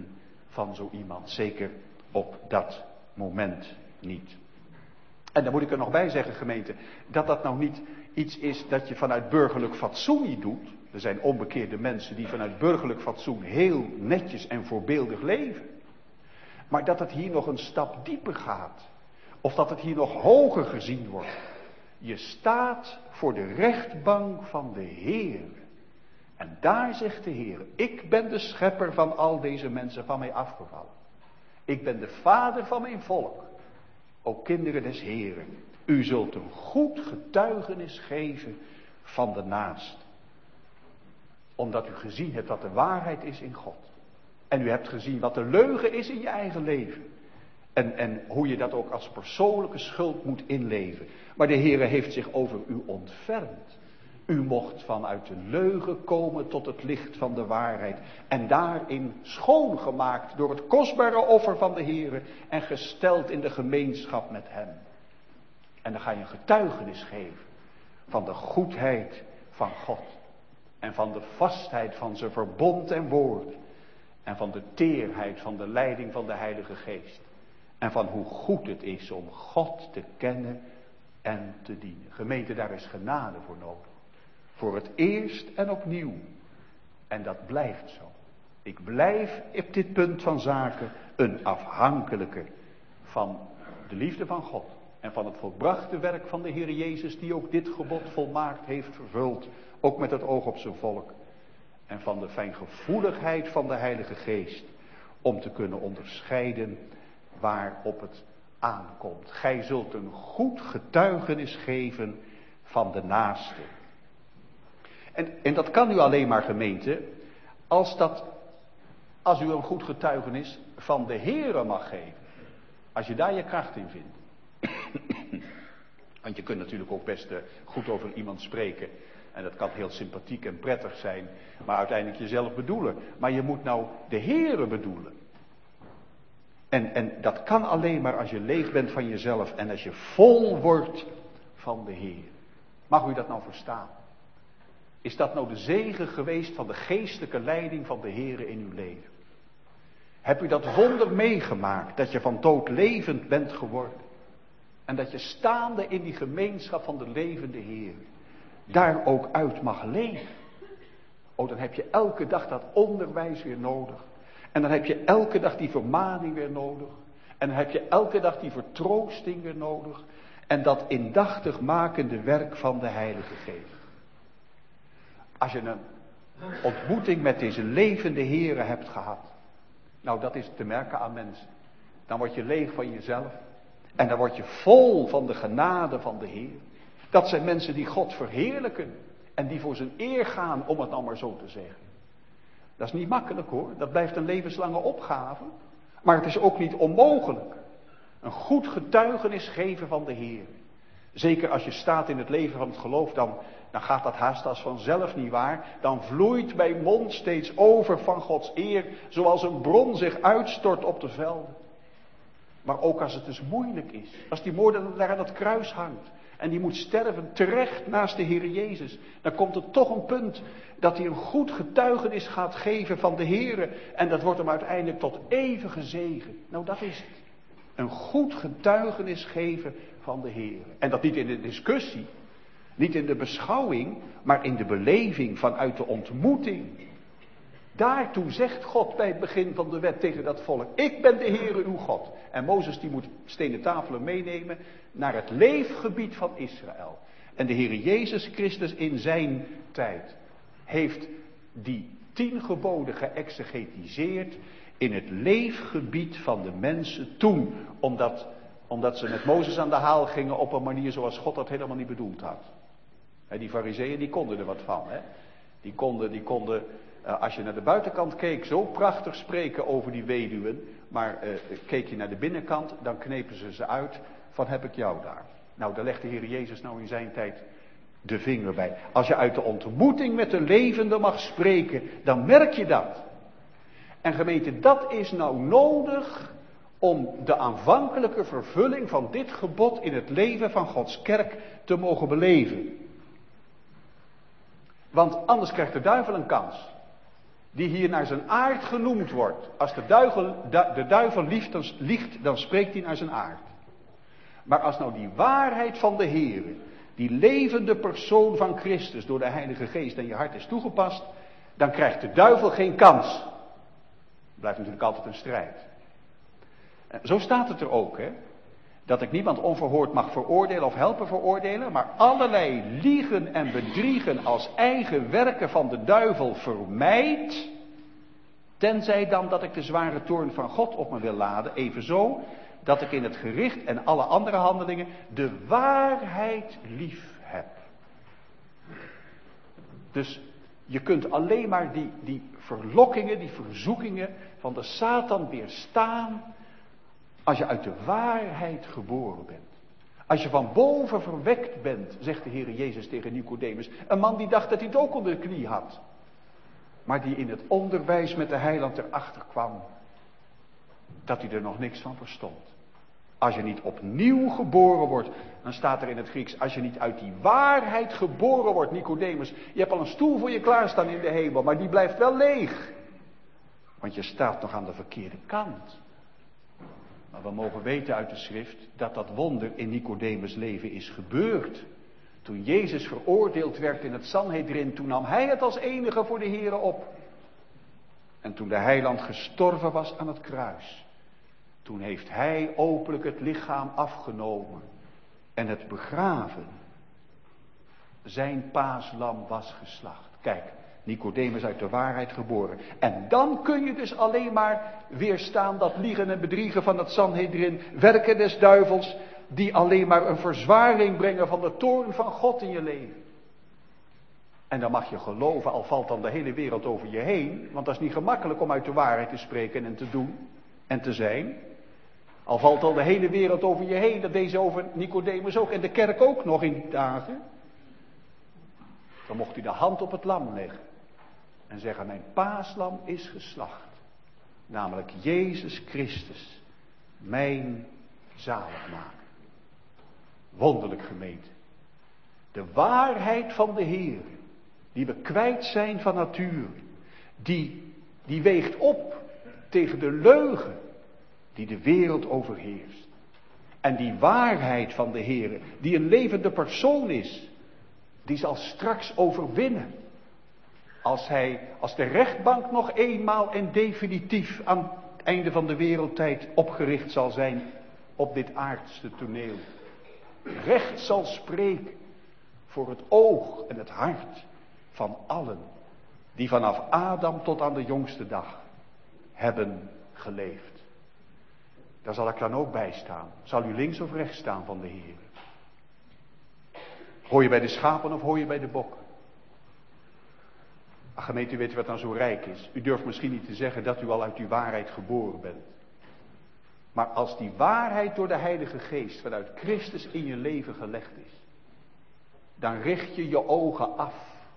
van zo iemand. Zeker op dat moment niet. En dan moet ik er nog bij zeggen, gemeente, dat dat nou niet iets is dat je vanuit burgerlijk fatsoen niet doet. Er zijn onbekeerde mensen die vanuit burgerlijk fatsoen heel netjes en voorbeeldig leven. Maar dat het hier nog een stap dieper gaat. Of dat het hier nog hoger gezien wordt. Je staat voor de rechtbank van de Heer. En daar zegt de Heer, ik ben de schepper van al deze mensen van mij afgevallen. Ik ben de vader van mijn volk. O kinderen des Heeren, u zult een goed getuigenis geven van de naast. Omdat u gezien hebt wat de waarheid is in God. En u hebt gezien wat de leugen is in je eigen leven. En hoe je dat ook als persoonlijke schuld moet inleven. Maar de Heere heeft zich over u ontfermd. U mocht vanuit de leugen komen tot het licht van de waarheid. En daarin schoongemaakt door het kostbare offer van de Heere. En gesteld in de gemeenschap met hem. En dan ga je een getuigenis geven van de goedheid van God. En van de vastheid van zijn verbond en woord. En van de teerheid van de leiding van de Heilige Geest. En van hoe goed het is om God te kennen en te dienen. Gemeente, daar is genade voor nodig. Voor het eerst en opnieuw. En dat blijft zo. Ik blijf op dit punt van zaken een afhankelijke van de liefde van God. En van het volbrachte werk van de Heer Jezus die ook dit gebod volmaakt heeft vervuld. Ook met het oog op zijn volk. En van de fijngevoeligheid van de Heilige Geest. Om te kunnen onderscheiden waarop het aankomt. Gij zult een goed getuigenis geven van de naaste. En dat kan u alleen maar, gemeente, als u een goed getuigenis van de Heere mag geven. Als je daar je kracht in vindt. Want je kunt natuurlijk ook best goed over iemand spreken. En dat kan heel sympathiek en prettig zijn. Maar uiteindelijk jezelf bedoelen. Maar je moet nou de Heere bedoelen. En dat kan alleen maar als je leeg bent van jezelf. En als je vol wordt van de Heer. Mag u dat nou verstaan? Is dat nou de zegen geweest van de geestelijke leiding van de Heere in uw leven? Heb u dat wonder meegemaakt, dat je van dood levend bent geworden? En dat je staande in die gemeenschap van de levende Heer, daar ook uit mag leven? Oh, dan heb je elke dag dat onderwijs weer nodig. En dan heb je elke dag die vermaning weer nodig. En dan heb je elke dag die vertroosting weer nodig. En dat indachtig makende werk van de Heilige Geest. Als je een ontmoeting met deze levende Heere hebt gehad. Nou, dat is te merken aan mensen. Dan word je leeg van jezelf. En dan word je vol van de genade van de Heer. Dat zijn mensen die God verheerlijken. En die voor zijn eer gaan, om het nou maar zo te zeggen. Dat is niet makkelijk hoor. Dat blijft een levenslange opgave. Maar het is ook niet onmogelijk. Een goed getuigenis geven van de Heer. Zeker als je staat in het leven van het geloof, dan gaat dat haast als vanzelf niet waar. Dan vloeit mijn mond steeds over van Gods eer, zoals een bron zich uitstort op de velden. Maar ook als het dus moeilijk is, als die moordenaar daar aan het kruis hangt en die moet sterven terecht naast de Heer Jezus, dan komt er toch een punt dat hij een goed getuigenis gaat geven van de Heer en dat wordt hem uiteindelijk tot eeuwige zegen. Nou, dat is het. Een goed getuigenis geven van de Heer. En dat niet in de discussie, niet in de beschouwing, maar in de beleving vanuit de ontmoeting. Daartoe zegt God bij het begin van de wet tegen dat volk: ik ben de Heere uw God. En Mozes die moet stenen tafelen meenemen naar het leefgebied van Israël. En de Heere Jezus Christus in zijn tijd heeft die 10 geboden geëxegetiseerd in het leefgebied van de mensen toen. Omdat ze met Mozes aan de haal gingen op een manier zoals God dat helemaal niet bedoeld had. Die farizeeën die konden er wat van. Die konden als je naar de buitenkant keek, zo prachtig spreken over die weduwen. Maar keek je naar de binnenkant, dan knepen ze uit van heb ik jou daar. Nou, daar legt de Heer Jezus nou in zijn tijd de vinger bij. Als je uit de ontmoeting met de levende mag spreken, dan merk je dat. En gemeente, dat is nou nodig om de aanvankelijke vervulling van dit gebod in het leven van Gods kerk te mogen beleven. Want anders krijgt de duivel een kans. die hier naar zijn aard genoemd wordt. Als de duivel liegt, dan spreekt hij naar zijn aard. Maar als nou die waarheid van de Heere, die levende persoon van Christus door de Heilige Geest in je hart is toegepast, dan krijgt de duivel geen kans. Het blijft natuurlijk altijd een strijd. Zo staat het er ook, hè. Dat ik niemand onverhoord mag veroordelen of helpen veroordelen, maar allerlei liegen en bedriegen als eigen werken van de duivel vermijd, tenzij dan dat ik de zware toorn van God op me wil laden, evenzo dat ik in het gericht en alle andere handelingen de waarheid lief heb. Dus je kunt alleen maar die verlokkingen, die verzoekingen van de Satan weerstaan als je uit de waarheid geboren bent. Als je van boven verwekt bent, zegt de Heer Jezus tegen Nicodemus. Een man die dacht dat hij het ook onder de knie had. Maar die in het onderwijs met de heiland erachter kwam dat hij er nog niks van verstond. Als je niet opnieuw geboren wordt, dan staat er in het Grieks, als je niet uit die waarheid geboren wordt, Nicodemus. Je hebt al een stoel voor je klaarstaan in de hemel, maar die blijft wel leeg. Want je staat nog aan de verkeerde kant. Maar we mogen weten uit de schrift dat dat wonder in Nicodemus' leven is gebeurd. Toen Jezus veroordeeld werd in het Sanhedrin, toen nam hij het als enige voor de Here op. En toen de heiland gestorven was aan het kruis, toen heeft hij openlijk het lichaam afgenomen en het begraven. Zijn paaslam was geslacht. Kijk, Nicodemus uit de waarheid geboren. En dan kun je dus alleen maar weerstaan dat liegen en bedriegen van het Sanhedrin, werken des duivels, die alleen maar een verzwaring brengen van de toorn van God in je leven. En dan mag je geloven, al valt dan de hele wereld over je heen, want dat is niet gemakkelijk om uit de waarheid te spreken en te doen en te zijn. Al valt al de hele wereld over je heen, dat deze over Nicodemus ook en de kerk ook nog in die dagen. Dan mocht hij de hand op het lam leggen en zeggen, mijn paaslam is geslacht. Namelijk Jezus Christus, mijn zaligmaker. Wonderlijk gemeente. De waarheid van de Heer, die we kwijt zijn van nature, die weegt op tegen de leugen die de wereld overheerst. En die waarheid van de Heer, die een levende persoon is, die zal straks overwinnen. Als de rechtbank nog eenmaal en definitief aan het einde van de wereldtijd opgericht zal zijn op dit aardse toneel. Recht zal spreken voor het oog en het hart van allen die vanaf Adam tot aan de jongste dag hebben geleefd. Daar zal ik dan ook bij staan. Zal u links of rechts staan van de Heer? Hoor je bij de schapen of hoor je bij de bokken? Ach, gemeente, u weet wat dan zo rijk is. U durft misschien niet te zeggen dat u al uit die waarheid geboren bent. Maar als die waarheid door de Heilige Geest vanuit Christus in je leven gelegd is, dan richt je je ogen af.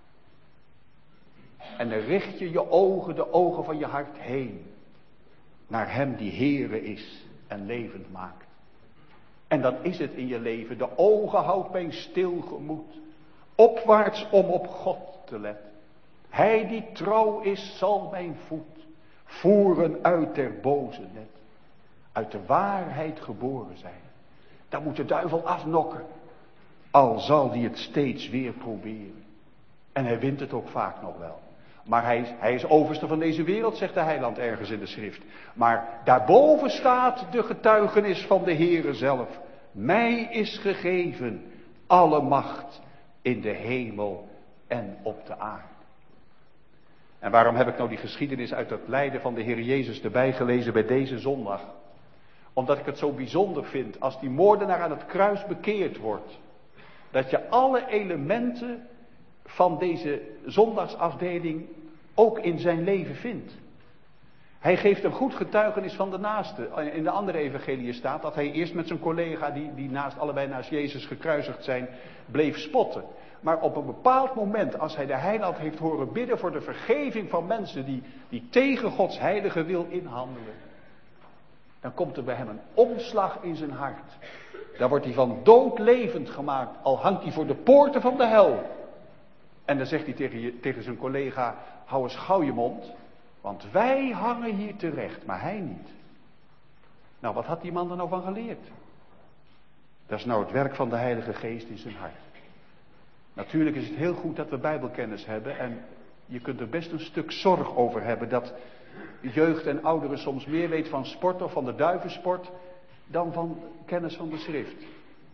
En dan richt je je ogen, de ogen van je hart heen, naar Hem die Heere is en levend maakt. En dan is het in je leven, de ogen houdt mijn stil gemoed, opwaarts om op God te letten. Hij die trouw is, zal mijn voet voeren uit der boze net. Uit de waarheid geboren zijn. Dan moet de duivel afnokken. Al zal hij het steeds weer proberen. En hij wint het ook vaak nog wel. Maar hij is overste van deze wereld, zegt de heiland ergens in de schrift. Maar daarboven staat de getuigenis van de Heere zelf. Mij is gegeven alle macht in de hemel en op de aarde. En waarom heb ik nou die geschiedenis uit het lijden van de Heer Jezus erbij gelezen bij deze zondag? Omdat ik het zo bijzonder vind als die moordenaar aan het kruis bekeerd wordt. Dat je alle elementen van deze zondagsafdeling ook in zijn leven vindt. Hij geeft een goed getuigenis van de naaste. In de andere evangelie staat dat hij eerst met zijn collega die allebei naast Jezus gekruisigd zijn, bleef spotten. Maar op een bepaald moment, als hij de heiland heeft horen bidden voor de vergeving van mensen die tegen Gods heilige wil inhandelen, dan komt er bij hem een omslag in zijn hart. Dan wordt hij van dood levend gemaakt, al hangt hij voor de poorten van de hel. En dan zegt hij tegen zijn collega, hou eens gauw je mond, Want wij hangen hier terecht, maar hij niet. Nou, wat had die man er nou van geleerd? Dat is nou het werk van de Heilige Geest in zijn hart. Natuurlijk is het heel goed dat we Bijbelkennis hebben. En je kunt er best een stuk zorg over hebben. Dat jeugd en ouderen soms meer weet van sport of van de duivensport. Dan van kennis van de schrift.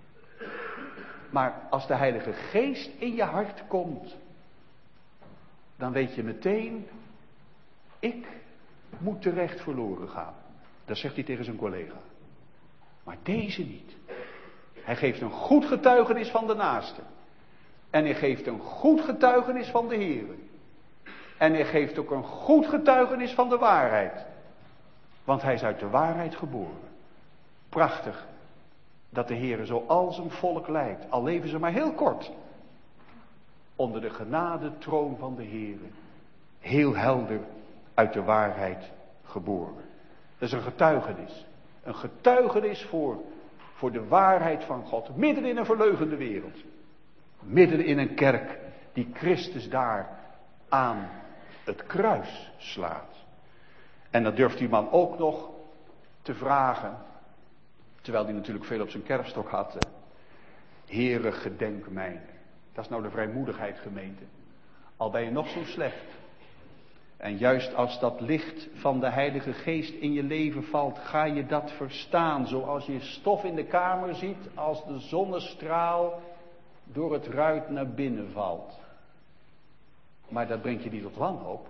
Maar als de Heilige Geest in je hart komt. Dan weet je meteen. Ik moet terecht verloren gaan. Dat zegt hij tegen zijn collega. Maar deze niet. Hij geeft een goed getuigenis van de naaste. En hij geeft een goed getuigenis van de Heere. En hij geeft ook een goed getuigenis van de waarheid. Want hij is uit de waarheid geboren. Prachtig dat de Heere zo al zijn volk leidt. Al leven ze maar heel kort. Onder de genadetroon van de Heere. Heel helder uit de waarheid geboren. Dat is een getuigenis. Een getuigenis voor de waarheid van God. Midden in een verleugende wereld. Midden in een kerk die Christus daar aan het kruis slaat. En dan durft die man ook nog te vragen. Terwijl hij natuurlijk veel op zijn kerfstok had. Heere, gedenk mij. Dat is nou de vrijmoedigheid, gemeente. Al ben je nog zo slecht. En juist als dat licht van de Heilige Geest in je leven valt, ga je dat verstaan. Zoals je stof in de kamer ziet, als de zonnestraal door het ruit naar binnen valt. Maar dat brengt je niet tot wanhoop.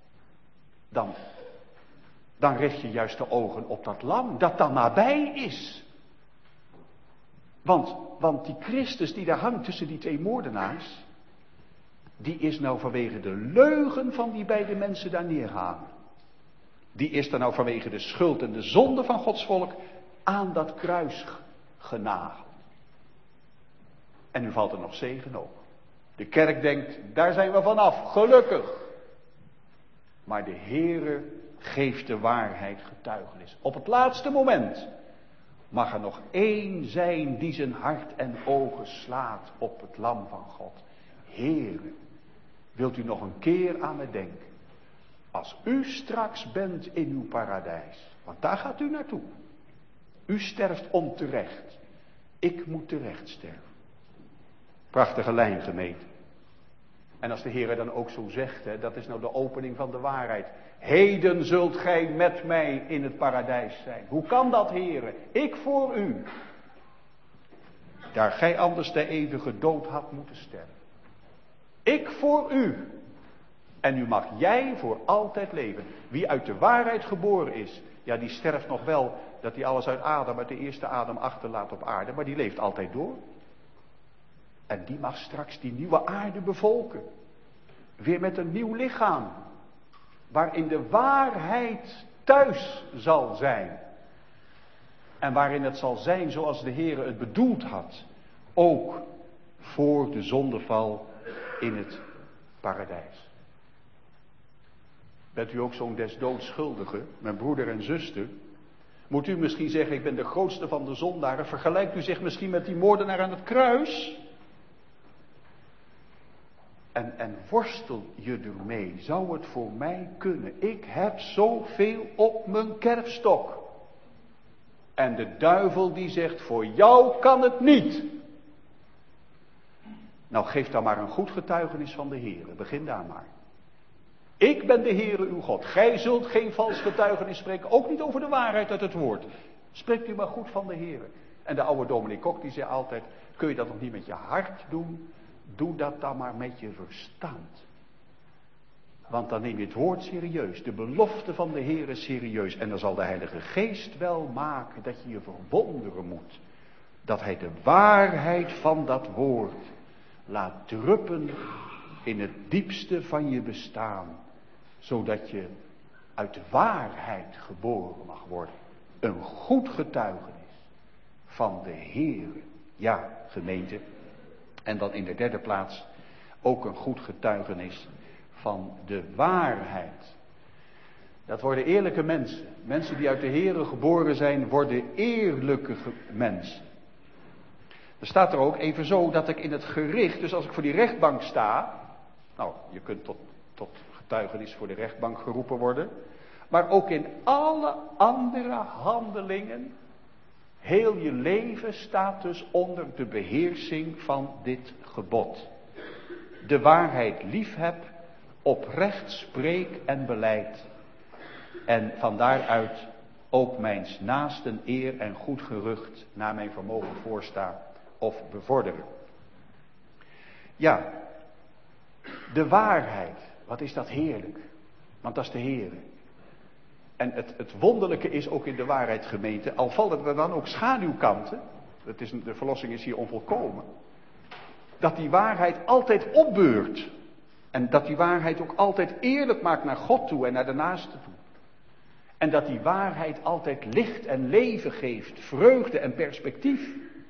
Dan richt je juist de ogen op dat lam, dat dan nabij is. Want die Christus die daar hangt tussen die twee moordenaars, die is nou vanwege de leugen van die beide mensen daar neergehangen. Die is dan nou vanwege de schuld en de zonde van Gods volk aan dat kruis genageld. En nu valt er nog zegen op. De kerk denkt, daar zijn we vanaf, gelukkig. Maar de Heere geeft de waarheid getuigenis. Op het laatste moment mag er nog één zijn die zijn hart en ogen slaat op het lam van God. Heere, wilt u nog een keer aan me denken? Als u straks bent in uw paradijs. Want daar gaat u naartoe. U sterft onterecht. Ik moet terecht sterven. Prachtige lijn, gemeente. En als de Heer dan ook zo zegt, dat is nou de opening van de waarheid. Heden zult gij met mij in het paradijs zijn. Hoe kan dat, Heere? Ik voor u. Daar gij anders de eeuwige dood had moeten sterven. Ik voor u. En nu mag jij voor altijd leven. Wie uit de waarheid geboren is, ja, die sterft nog wel, dat hij alles uit de eerste Adam achterlaat op aarde, maar die leeft altijd door. En die mag straks die nieuwe aarde bevolken. Weer met een nieuw lichaam. Waarin de waarheid thuis zal zijn. En waarin het zal zijn zoals de Heere het bedoeld had. Ook voor de zondeval in het paradijs. Bent u ook zo'n des doods schuldige, mijn broeder en zuster? Moet u misschien zeggen, ik ben de grootste van de zondaren. Vergelijkt u zich misschien met die moordenaar aan het kruis? En worstel je ermee. Zou het voor mij kunnen? Ik heb zoveel op mijn kerfstok. En de duivel die zegt, voor jou kan het niet. Nou, geef dan maar een goed getuigenis van de Heere. Begin daar maar. Ik ben de Heere uw God. Gij zult geen vals getuigenis spreken. Ook niet over de waarheid uit het woord. Spreekt u maar goed van de Heere. En de oude dominee Kok die zei altijd, kun je dat nog niet met je hart doen? Doe dat dan maar met je verstand. Want dan neem je het woord serieus. De belofte van de Heere serieus. En dan zal de Heilige Geest wel maken dat je je verwonderen moet. Dat hij de waarheid van dat woord laat druppen in het diepste van je bestaan. Zodat je uit de waarheid geboren mag worden. Een goed getuigenis van de Heere. Ja, gemeente. En dan in de derde plaats ook een goed getuigenis van de waarheid. Dat worden eerlijke mensen. Mensen die uit de Heere geboren zijn, worden eerlijke mensen. Er staat er ook even zo dat ik in het gericht, dus als ik voor die rechtbank sta. Nou, je kunt tot getuigenis voor de rechtbank geroepen worden. Maar ook in alle andere handelingen. Heel je leven staat dus onder de beheersing van dit gebod. De waarheid liefheb, oprecht spreek en beleid. En van daaruit ook mijns naasten eer en goed gerucht naar mijn vermogen voorstaan of bevorderen. Ja, de waarheid, wat is dat heerlijk. Want dat is de Heere. En het wonderlijke is ook in de waarheid, gemeente, al vallen er dan ook schaduwkanten, de verlossing is hier onvolkomen, dat die waarheid altijd opbeurt. En dat die waarheid ook altijd eerlijk maakt naar God toe en naar de naaste toe. En dat die waarheid altijd licht en leven geeft, vreugde en perspectief.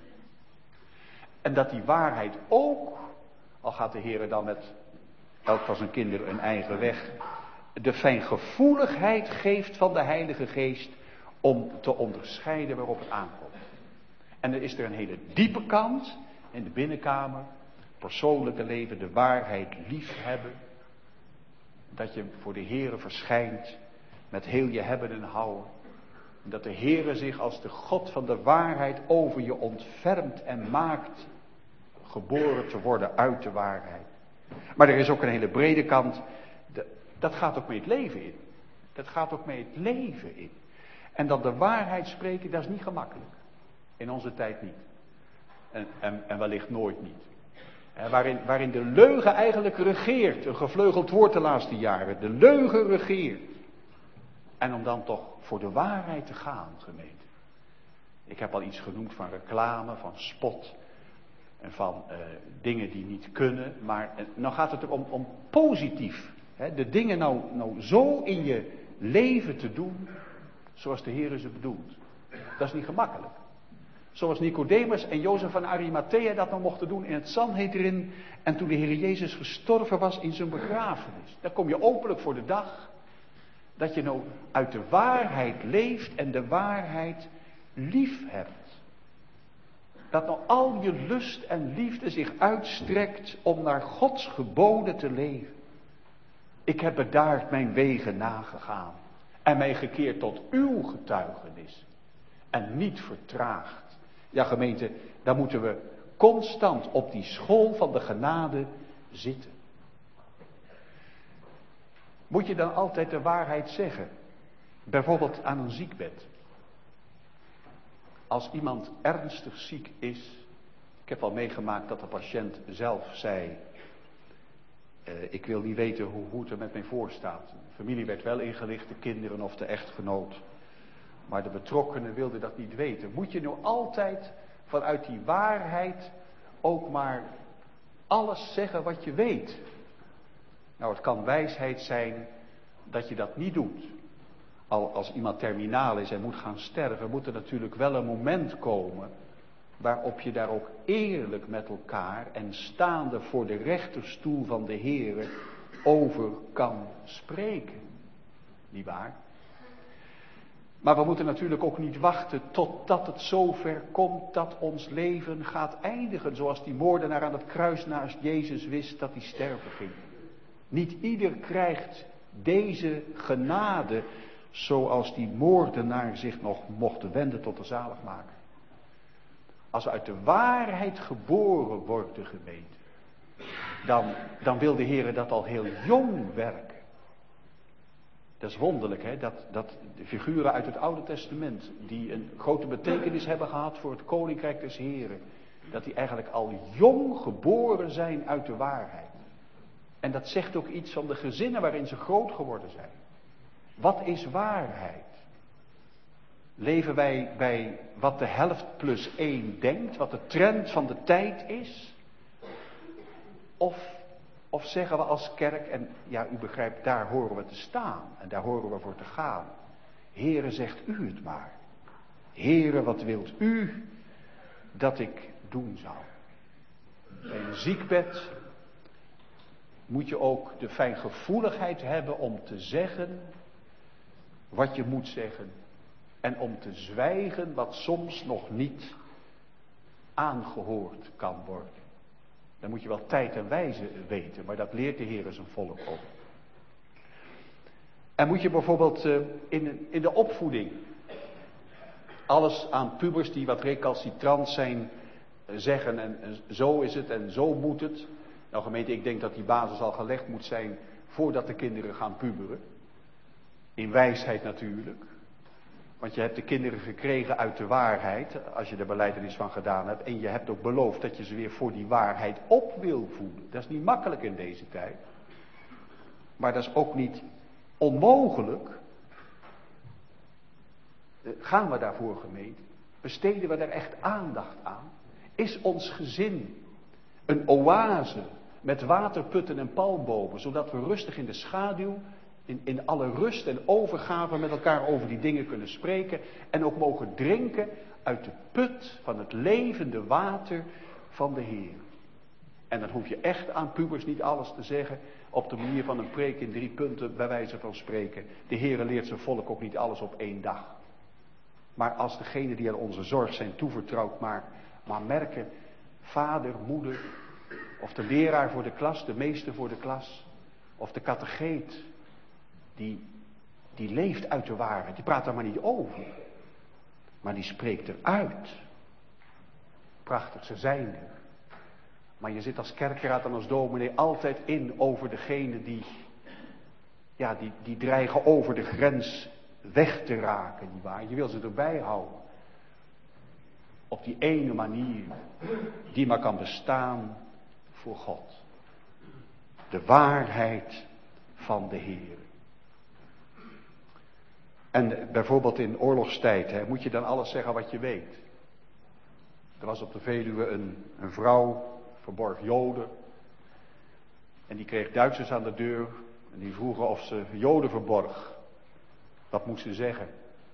En dat die waarheid ook, al gaat de Heere dan met elk van zijn kinderen een eigen weg, de fijngevoeligheid geeft van de Heilige Geest om te onderscheiden waarop het aankomt. En er is er een hele diepe kant in de binnenkamer, persoonlijke leven, de waarheid liefhebben. Dat je voor de Heere verschijnt met heel je hebben en houden. En dat de Heere zich als de God van de waarheid over je ontfermt en maakt geboren te worden uit de waarheid. Maar er is ook een hele brede kant. Dat gaat ook mee het leven in. Dat gaat ook mee het leven in. En dat de waarheid spreken, dat is niet gemakkelijk. In onze tijd niet. En wellicht nooit niet. Waarin de leugen eigenlijk regeert. Een gevleugeld woord de laatste jaren. De leugen regeert. En om dan toch voor de waarheid te gaan, gemeente. Ik heb al iets genoemd van reclame, van spot. En van dingen die niet kunnen. Maar nou gaat het er om positief. De dingen nou zo in je leven te doen. Zoals de Heer ze bedoelt. Dat is niet gemakkelijk. Zoals Nicodemus en Jozef van Arimathea dat nog mochten doen in het Sanhedrin. En toen de Heer Jezus gestorven was in zijn begrafenis. Dan kom je openlijk voor de dag. Dat je nou uit de waarheid leeft en de waarheid lief hebt. Dat nou al je lust en liefde zich uitstrekt om naar Gods geboden te leven. Ik heb bedaard mijn wegen nagegaan. En mij gekeerd tot uw getuigenis. En niet vertraagd. Ja, gemeente, daar moeten we constant op die school van de genade zitten. Moet je dan altijd de waarheid zeggen? Bijvoorbeeld aan een ziekbed. Als iemand ernstig ziek is. Ik heb al meegemaakt dat de patiënt zelf zei. Ik wil niet weten hoe het er met mij voor staat. De familie werd wel ingelicht, de kinderen of de echtgenoot. Maar de betrokkenen wilden dat niet weten. Moet je nou altijd vanuit die waarheid ook maar alles zeggen wat je weet? Nou, het kan wijsheid zijn dat je dat niet doet. Als iemand terminaal is en moet gaan sterven, moet er natuurlijk wel een moment komen waarop je daar ook eerlijk met elkaar en staande voor de rechterstoel van de Heere over kan spreken. Niet waar? Maar we moeten natuurlijk ook niet wachten totdat het zover komt dat ons leven gaat eindigen. Zoals die moordenaar aan het kruis naast Jezus wist dat hij sterven ging. Niet ieder krijgt deze genade zoals die moordenaar zich nog mocht wenden tot de zaligmaker. Als we uit de waarheid geboren worden, gemeente, dan wil de Heer dat al heel jong werken. Dat is wonderlijk, hè? Dat de figuren uit het Oude Testament, die een grote betekenis hebben gehad voor het Koninkrijk des Heren, dat die eigenlijk al jong geboren zijn uit de waarheid. En dat zegt ook iets van de gezinnen waarin ze groot geworden zijn. Wat is waarheid? Leven wij bij wat de helft plus 1 denkt, wat de trend van de tijd is? Of zeggen we als kerk, en ja, u begrijpt, daar horen we te staan en daar horen we voor te gaan. Heere, zegt u het maar. Heere, wat wilt u dat ik doen zou? Bij een ziekbed moet je ook de fijngevoeligheid hebben om te zeggen wat je moet zeggen. En om te zwijgen wat soms nog niet aangehoord kan worden. Dan moet je wel tijd en wijze weten, maar dat leert de Heer zijn volk op. En moet je bijvoorbeeld in de opvoeding alles aan pubers die wat recalcitrant zijn zeggen en zo is het en zo moet het. Nou gemeente, ik denk dat die basis al gelegd moet zijn voordat de kinderen gaan puberen. In wijsheid natuurlijk. Want je hebt de kinderen gekregen uit de waarheid, als je er belijdenis van gedaan hebt. En je hebt ook beloofd dat je ze weer voor die waarheid op wil voeden. Dat is niet makkelijk in deze tijd. Maar dat is ook niet onmogelijk. Gaan we daarvoor, gemeente? Besteden we daar echt aandacht aan? Is ons gezin een oase met waterputten en palmbomen, zodat we rustig in de schaduw, in alle rust en overgave met elkaar over die dingen kunnen spreken en ook mogen drinken uit de put van het levende water van de Heer. En dan hoef je echt aan pubers niet alles te zeggen op de manier van een preek in 3 punten bij wijze van spreken. De Heer leert zijn volk ook niet alles op 1 dag. Maar als degene die aan onze zorg zijn toevertrouwd maar merken, vader, moeder, of de leraar voor de klas, de meester voor de klas, of de katecheet, die leeft uit de waarheid, die praat daar maar niet over. Maar die spreekt eruit. Prachtig, ze zijn er. Maar je zit als kerkraad en als dominee altijd in over degene die dreigen over de grens weg te raken, nietwaar? Je wil ze erbij houden. Op die ene manier die maar kan bestaan voor God. De waarheid van de Heer. En bijvoorbeeld in oorlogstijd moet je dan alles zeggen wat je weet. Er was op de Veluwe een vrouw, verborg Joden. En die kreeg Duitsers aan de deur. En die vroegen of ze Joden verborg. Wat moest ze zeggen?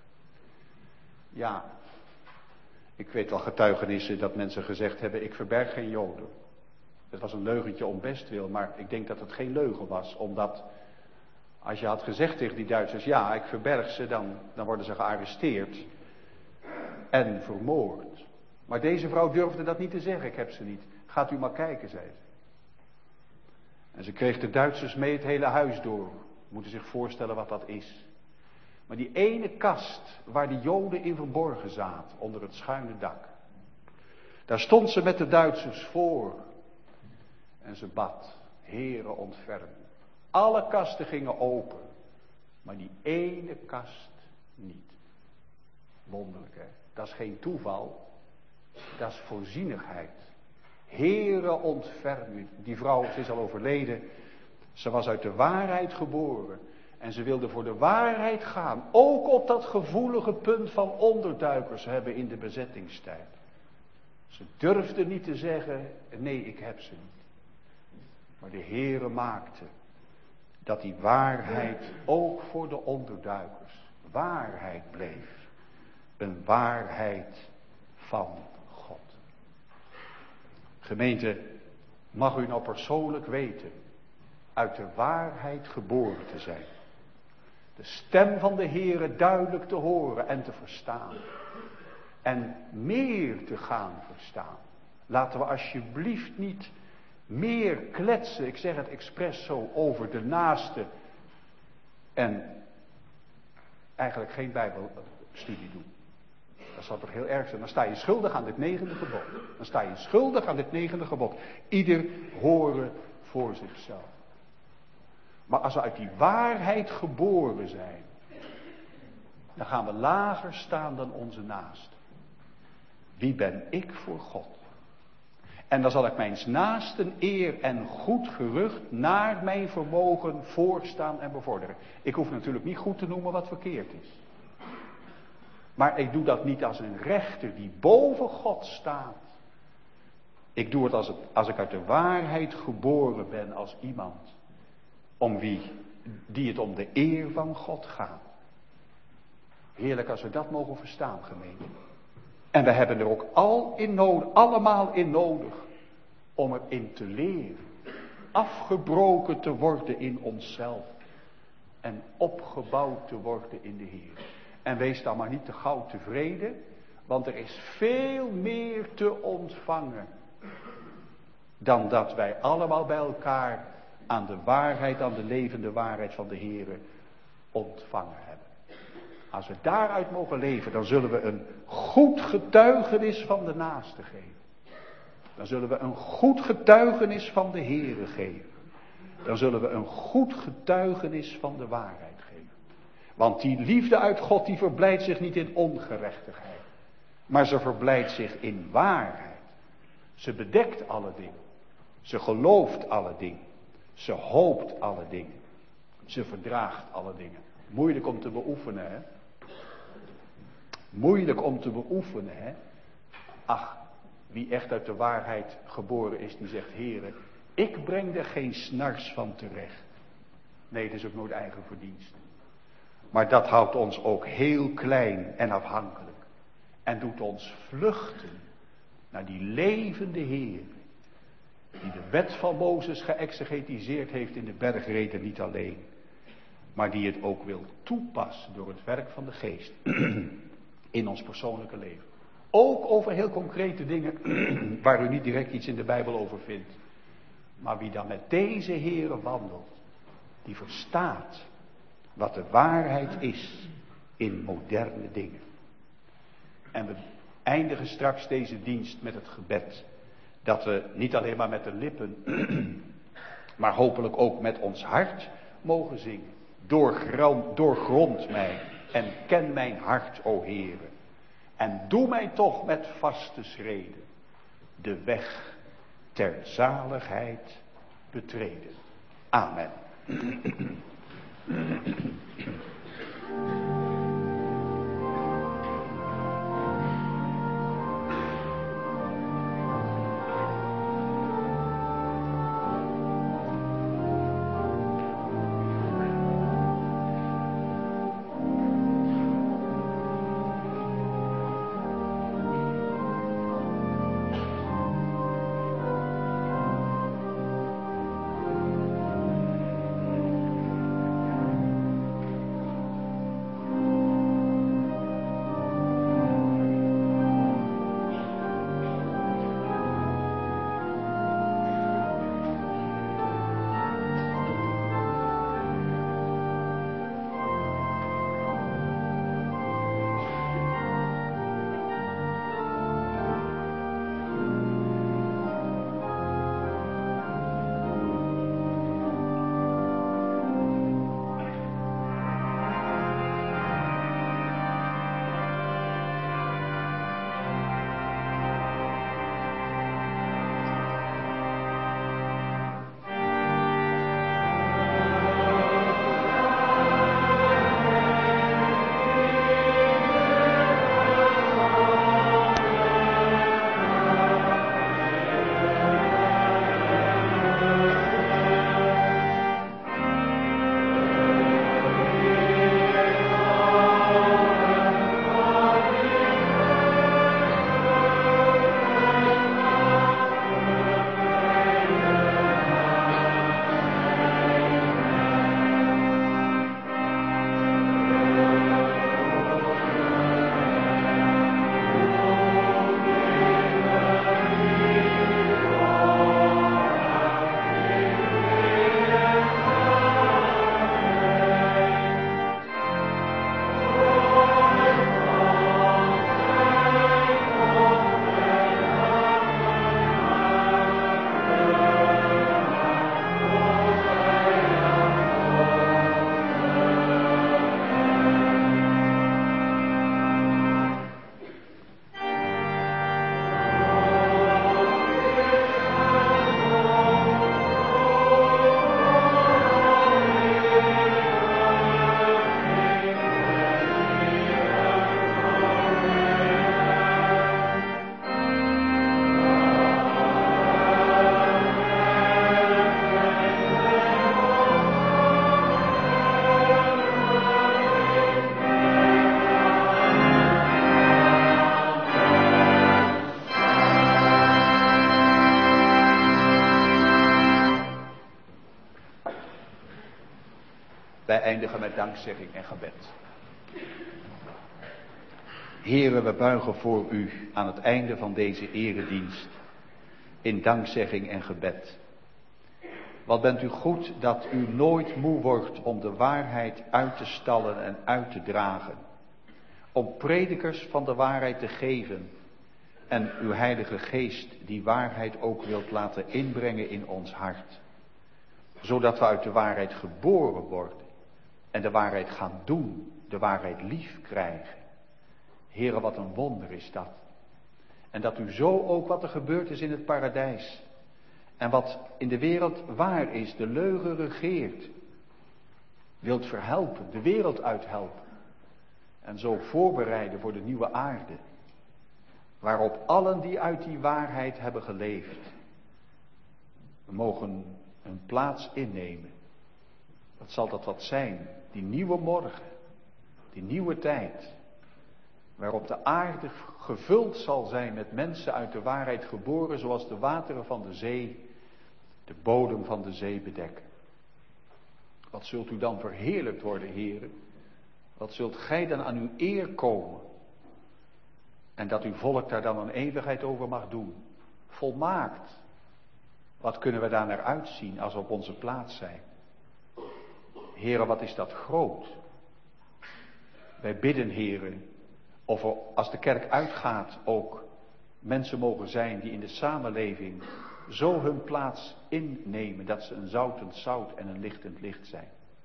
Ja, ik weet wel getuigenissen dat mensen gezegd hebben, ik verberg geen Joden. Het was een leugentje om bestwil, maar ik denk dat het geen leugen was. Omdat, als je had gezegd tegen die Duitsers, ja, ik verberg ze, dan worden ze gearresteerd en vermoord. Maar deze vrouw durfde dat niet te zeggen, ik heb ze niet. Gaat u maar kijken, zei ze. En ze kreeg de Duitsers mee het hele huis door. Moeten zich voorstellen wat dat is. Maar die ene kast waar die Joden in verborgen zaten, onder het schuine dak. Daar stond ze met de Duitsers voor. En ze bad, Heere ontferm. Alle kasten gingen open. Maar die ene kast niet. Wonderlijk, hè? Dat is geen toeval. Dat is voorzienigheid. Heere ontferm u. Die vrouw, ze is al overleden. Ze was uit de waarheid geboren. En ze wilde voor de waarheid gaan. Ook op dat gevoelige punt van onderduikers hebben in de bezettingstijd. Ze durfde niet te zeggen, nee, ik heb ze niet. Maar de Heere maakte dat die waarheid ook voor de onderduikers waarheid bleef. Een waarheid van God. Gemeente, mag u nou persoonlijk weten uit de waarheid geboren te zijn. De stem van de Heere duidelijk te horen en te verstaan. En meer te gaan verstaan. Laten we alsjeblieft niet meer kletsen, ik zeg het expres zo, over de naaste. En eigenlijk geen bijbelstudie doen. Dat zal toch heel erg zijn. Dan sta je schuldig aan dit 9e gebod. Dan sta je schuldig aan dit 9e gebod. Ieder horen voor zichzelf. Maar als we uit die waarheid geboren zijn, dan gaan we lager staan dan onze naasten. Wie ben ik voor God? En dan zal ik mijns naasten eer en goed gerucht naar mijn vermogen voorstaan en bevorderen. Ik hoef natuurlijk niet goed te noemen wat verkeerd is. Maar ik doe dat niet als een rechter die boven God staat. Ik doe het als ik uit de waarheid geboren ben als iemand. Die het om de eer van God gaat. Heerlijk als we dat mogen verstaan, gemeente. En we hebben er ook allemaal in nodig. Om erin te leren. Afgebroken te worden in onszelf. En opgebouwd te worden in de Heer. En wees dan maar niet te gauw tevreden. Want er is veel meer te ontvangen. Dan dat wij allemaal bij elkaar aan de waarheid, aan de levende waarheid van de Heer ontvangen hebben. Als we daaruit mogen leven, dan zullen we een goed getuigenis van de naaste geven. Dan zullen we een goed getuigenis van de Heere geven. Dan zullen we een goed getuigenis van de waarheid geven. Want die liefde uit God, die verblijdt zich niet in ongerechtigheid. Maar ze verblijdt zich in waarheid. Ze bedekt alle dingen. Ze gelooft alle dingen. Ze hoopt alle dingen. Ze verdraagt alle dingen. Moeilijk om te beoefenen, hè? Moeilijk om te beoefenen, hè? Ach, wie echt uit de waarheid geboren is, die zegt: Heere, ik breng er geen snars van terecht. Nee, het is ook nooit eigen verdienst. Maar dat houdt ons ook heel klein en afhankelijk. En doet ons vluchten naar die levende Heer. Die de wet van Mozes geëxegetiseerd heeft in de bergreden niet alleen. Maar die het ook wil toepassen door het werk van de Geest. In ons persoonlijke leven. Ook over heel concrete dingen waar u niet direct iets in de Bijbel over vindt. Maar wie dan met deze Heere wandelt, die verstaat wat de waarheid is in moderne dingen. En we eindigen straks deze dienst met het gebed. Dat we niet alleen maar met de lippen, maar hopelijk ook met ons hart mogen zingen. Doorgrond mij en ken mijn hart, o Heere. En doe mij toch met vaste schreden de weg ter zaligheid betreden. Amen. Wij eindigen met dankzegging en gebed. Heere, we buigen voor u aan het einde van deze eredienst in dankzegging en gebed. Wat bent u goed dat u nooit moe wordt om de waarheid uit te stallen en uit te dragen. Om predikers van de waarheid te geven. En uw Heilige Geest die waarheid ook wilt laten inbrengen in ons hart. Zodat we uit de waarheid geboren worden. En de waarheid gaan doen. De waarheid lief krijgen. Heere, wat een wonder is dat. En dat u zo ook wat er gebeurd is in het paradijs. En wat in de wereld waar is, de leugen regeert. Wilt verhelpen, de wereld uithelpen. En zo voorbereiden voor de nieuwe aarde. Waarop allen die uit die waarheid hebben geleefd. We mogen een plaats innemen. Wat zal dat wat zijn? Die nieuwe morgen. Die nieuwe tijd. Waarop de aarde gevuld zal zijn met mensen uit de waarheid geboren. Zoals de wateren van de zee de bodem van de zee bedekken. Wat zult u dan verheerlijkt worden, heren? Wat zult gij dan aan uw eer komen? En dat uw volk daar dan een eeuwigheid over mag doen. Volmaakt. Wat kunnen we daar naar uitzien als we op onze plaats zijn? Heren, wat is dat groot. Wij bidden, heren, of er, als de kerk uitgaat, ook mensen mogen zijn die in de samenleving zo hun plaats innemen dat ze een zoutend zout en een lichtend licht zijn.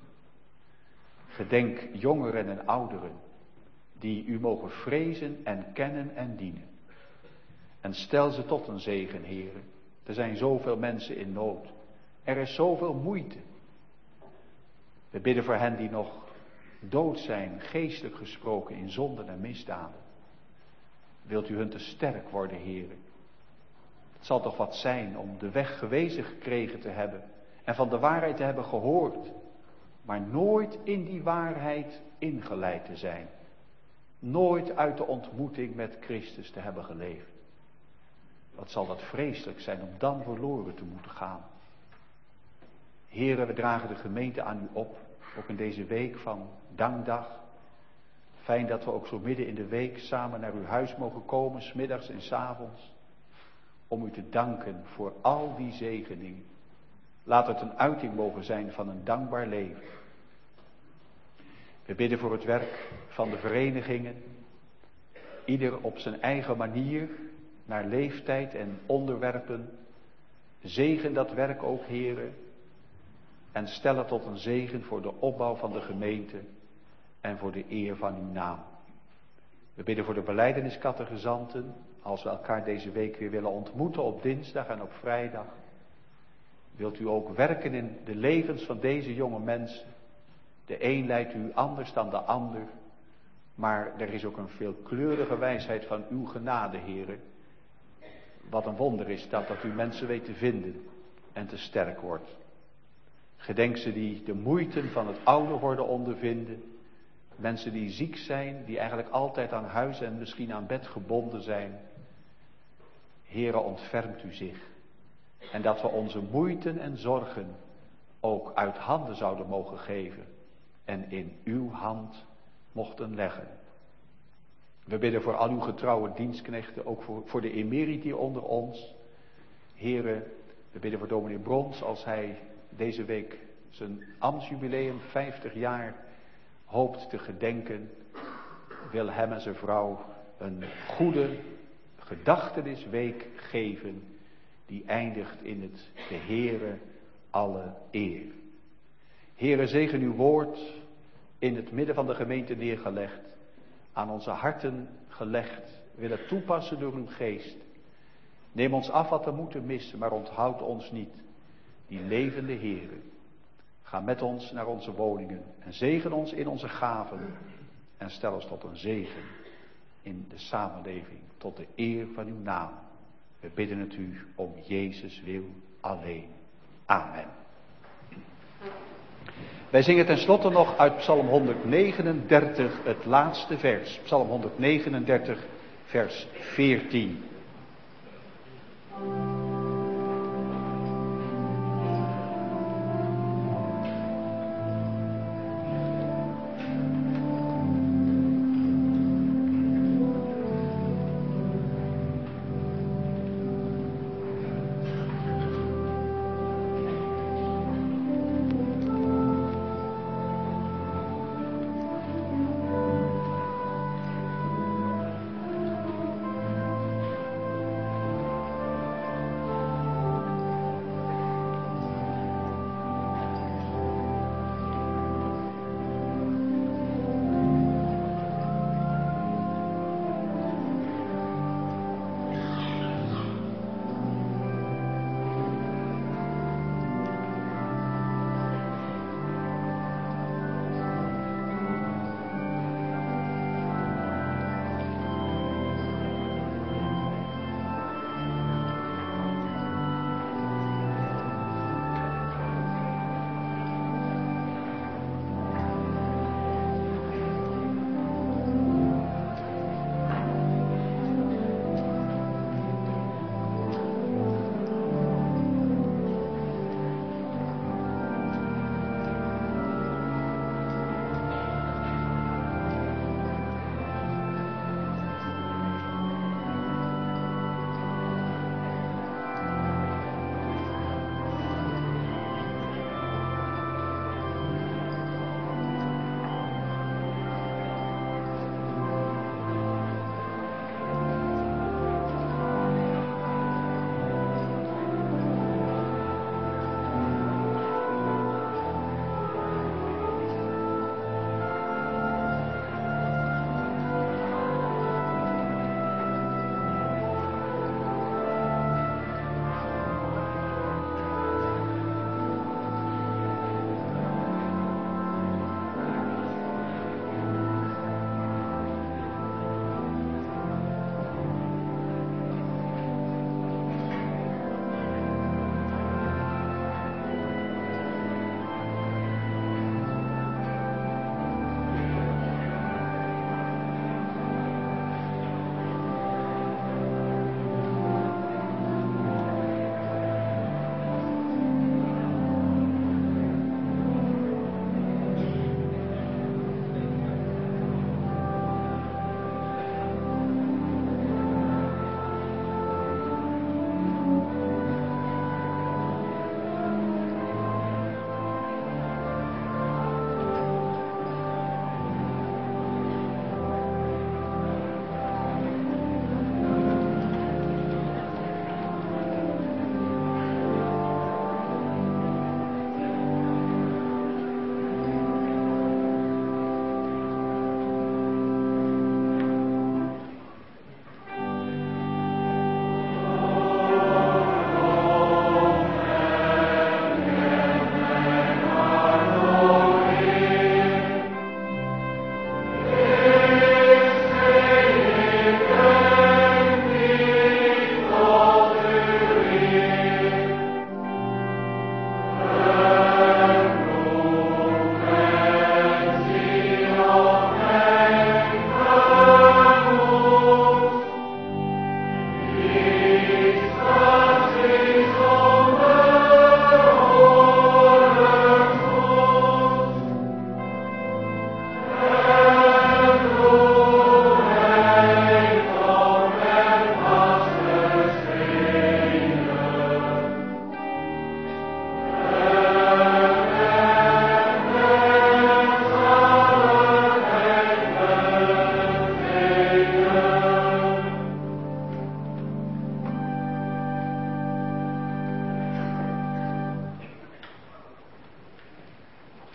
Gedenk jongeren en ouderen die u mogen vrezen en kennen en dienen. En stel ze tot een zegen, heren. Er zijn zoveel mensen in nood. Er is zoveel moeite. We bidden voor hen die nog dood zijn, geestelijk gesproken, in zonden en misdaden. Wilt u hun te sterk worden, heren? Het zal toch wat zijn om de weg gewezen gekregen te hebben en van de waarheid te hebben gehoord, maar nooit in die waarheid ingeleid te zijn. Nooit uit de ontmoeting met Christus te hebben geleefd. Wat zal dat vreselijk zijn om dan verloren te moeten gaan. Heren, we dragen de gemeente aan u op, ook in deze week van dankdag. Fijn dat we ook zo midden in de week samen naar uw huis mogen komen, 's middags en 's avonds. Om u te danken voor al die zegeningen. Laat het een uiting mogen zijn van een dankbaar leven. We bidden voor het werk van de verenigingen. Ieder op zijn eigen manier, naar leeftijd en onderwerpen. Zegen dat werk ook, heren. En stel het tot een zegen voor de opbouw van de gemeente en voor de eer van uw naam. We bidden voor de belijdeniscategezanten, als we elkaar deze week weer willen ontmoeten op dinsdag en op vrijdag. Wilt u ook werken in de levens van deze jonge mensen. De een leidt u anders dan de ander, maar er is ook een veelkleurige wijsheid van uw genade, heren. Wat een wonder is dat u mensen weet te vinden en te sterk wordt. Gedenk ze die de moeite van het ouder worden ondervinden. Mensen die ziek zijn, die eigenlijk altijd aan huis en misschien aan bed gebonden zijn. Heere, ontfermt u zich. En dat we onze moeiten en zorgen ook uit handen zouden mogen geven. En in uw hand mochten leggen. We bidden voor al uw getrouwe dienstknechten, ook voor de emeriti onder ons. Heere, we bidden voor dominee Brons als hij deze week zijn ambtsjubileum 50 jaar hoopt te gedenken. Wil hem en zijn vrouw een goede gedachtenisweek geven die eindigt in het de Heere alle eer. Heere, zegen uw woord in het midden van de gemeente neergelegd, aan onze harten gelegd, wil het toepassen door uw geest. Neem ons af wat we moeten missen, maar onthoud ons niet, die levende Heere. Ga met ons naar onze woningen en zegen ons in onze gaven en stel ons tot een zegen in de samenleving, tot de eer van uw naam. We bidden het u om Jezus wil alleen. Amen. Wij zingen tenslotte nog uit Psalm 139 het laatste vers. Psalm 139 vers 14.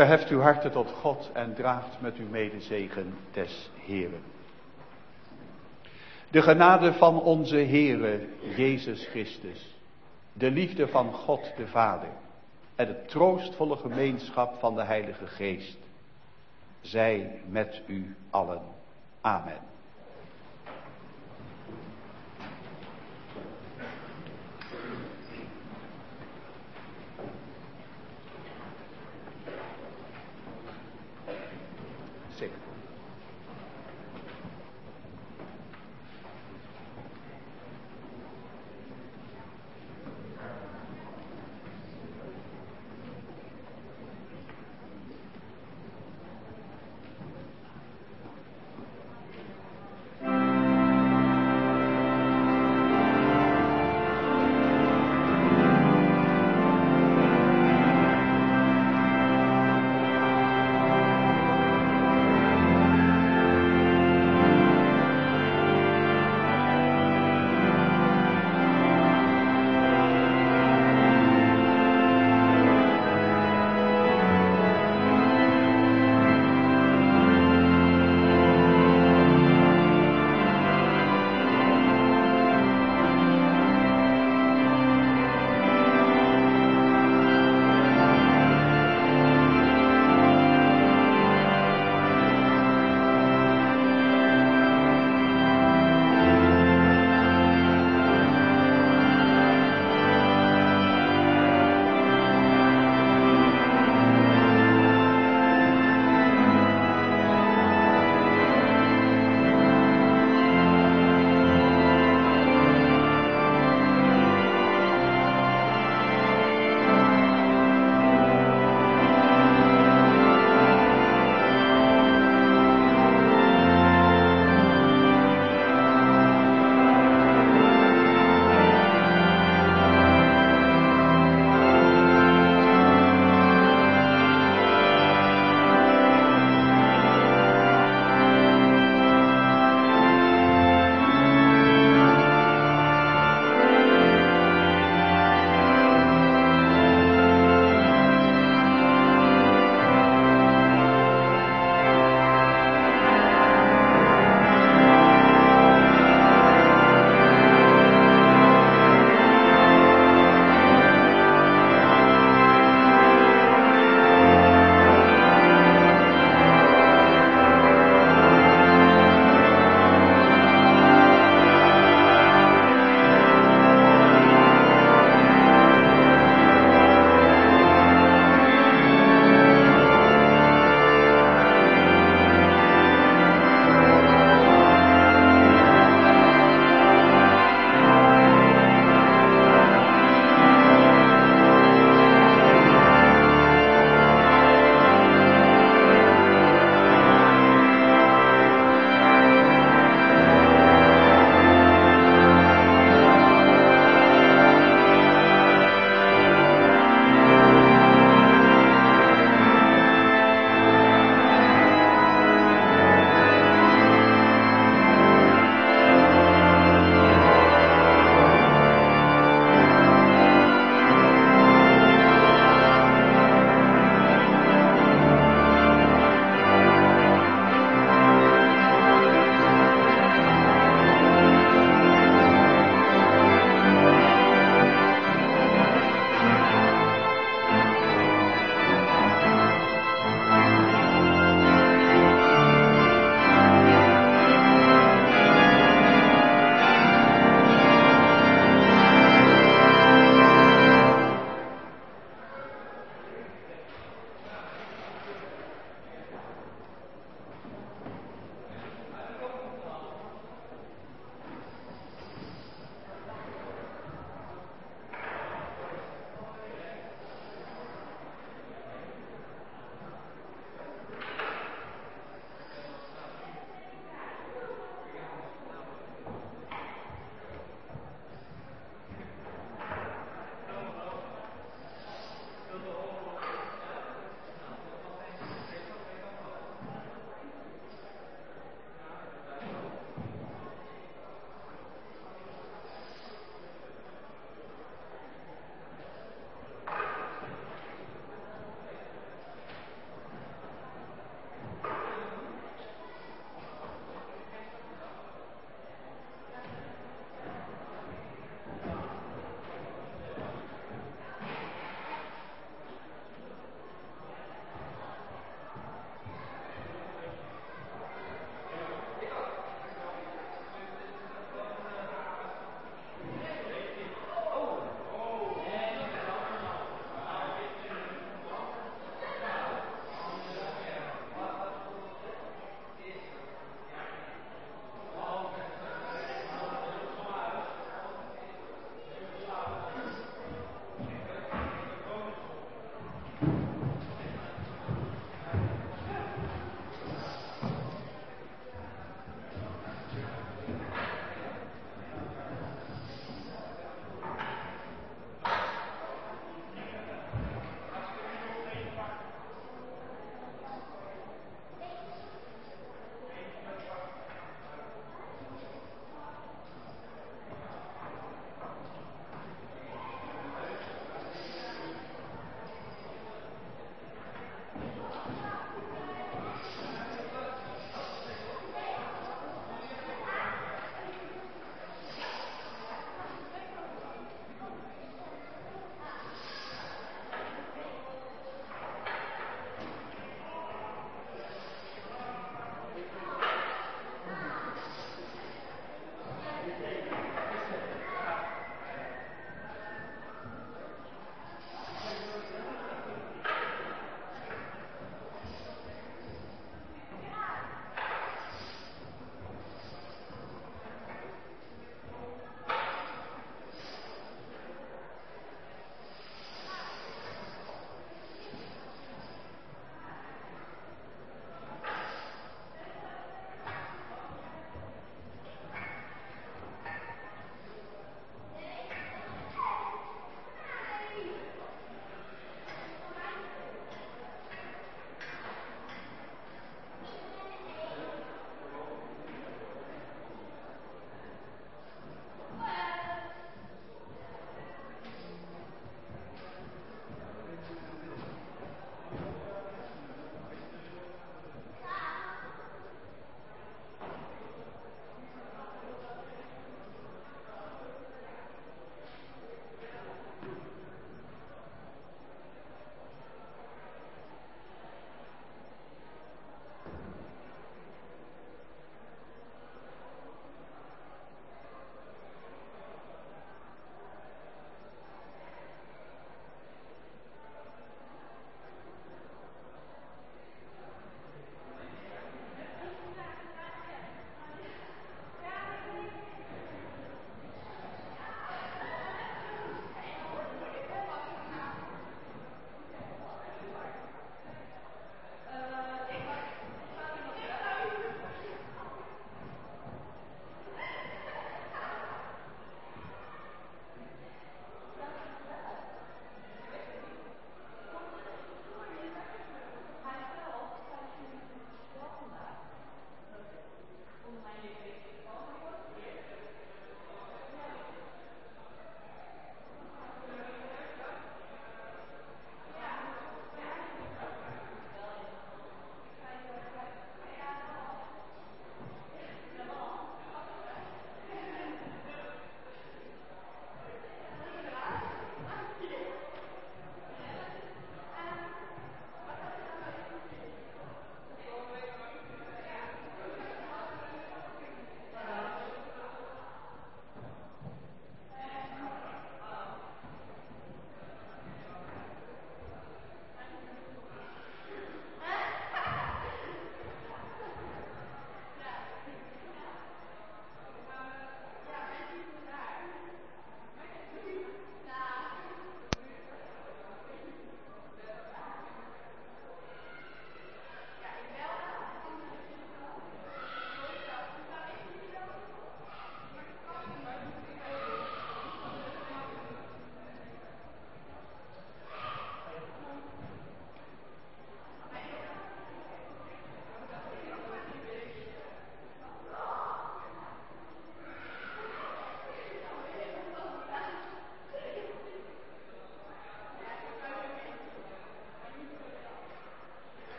Verheft uw harten tot God en draagt met uw medezegen des Heren. De genade van onze Heere Jezus Christus, de liefde van God de Vader en de troostvolle gemeenschap van de Heilige Geest, zij met u allen. Amen. Zeker.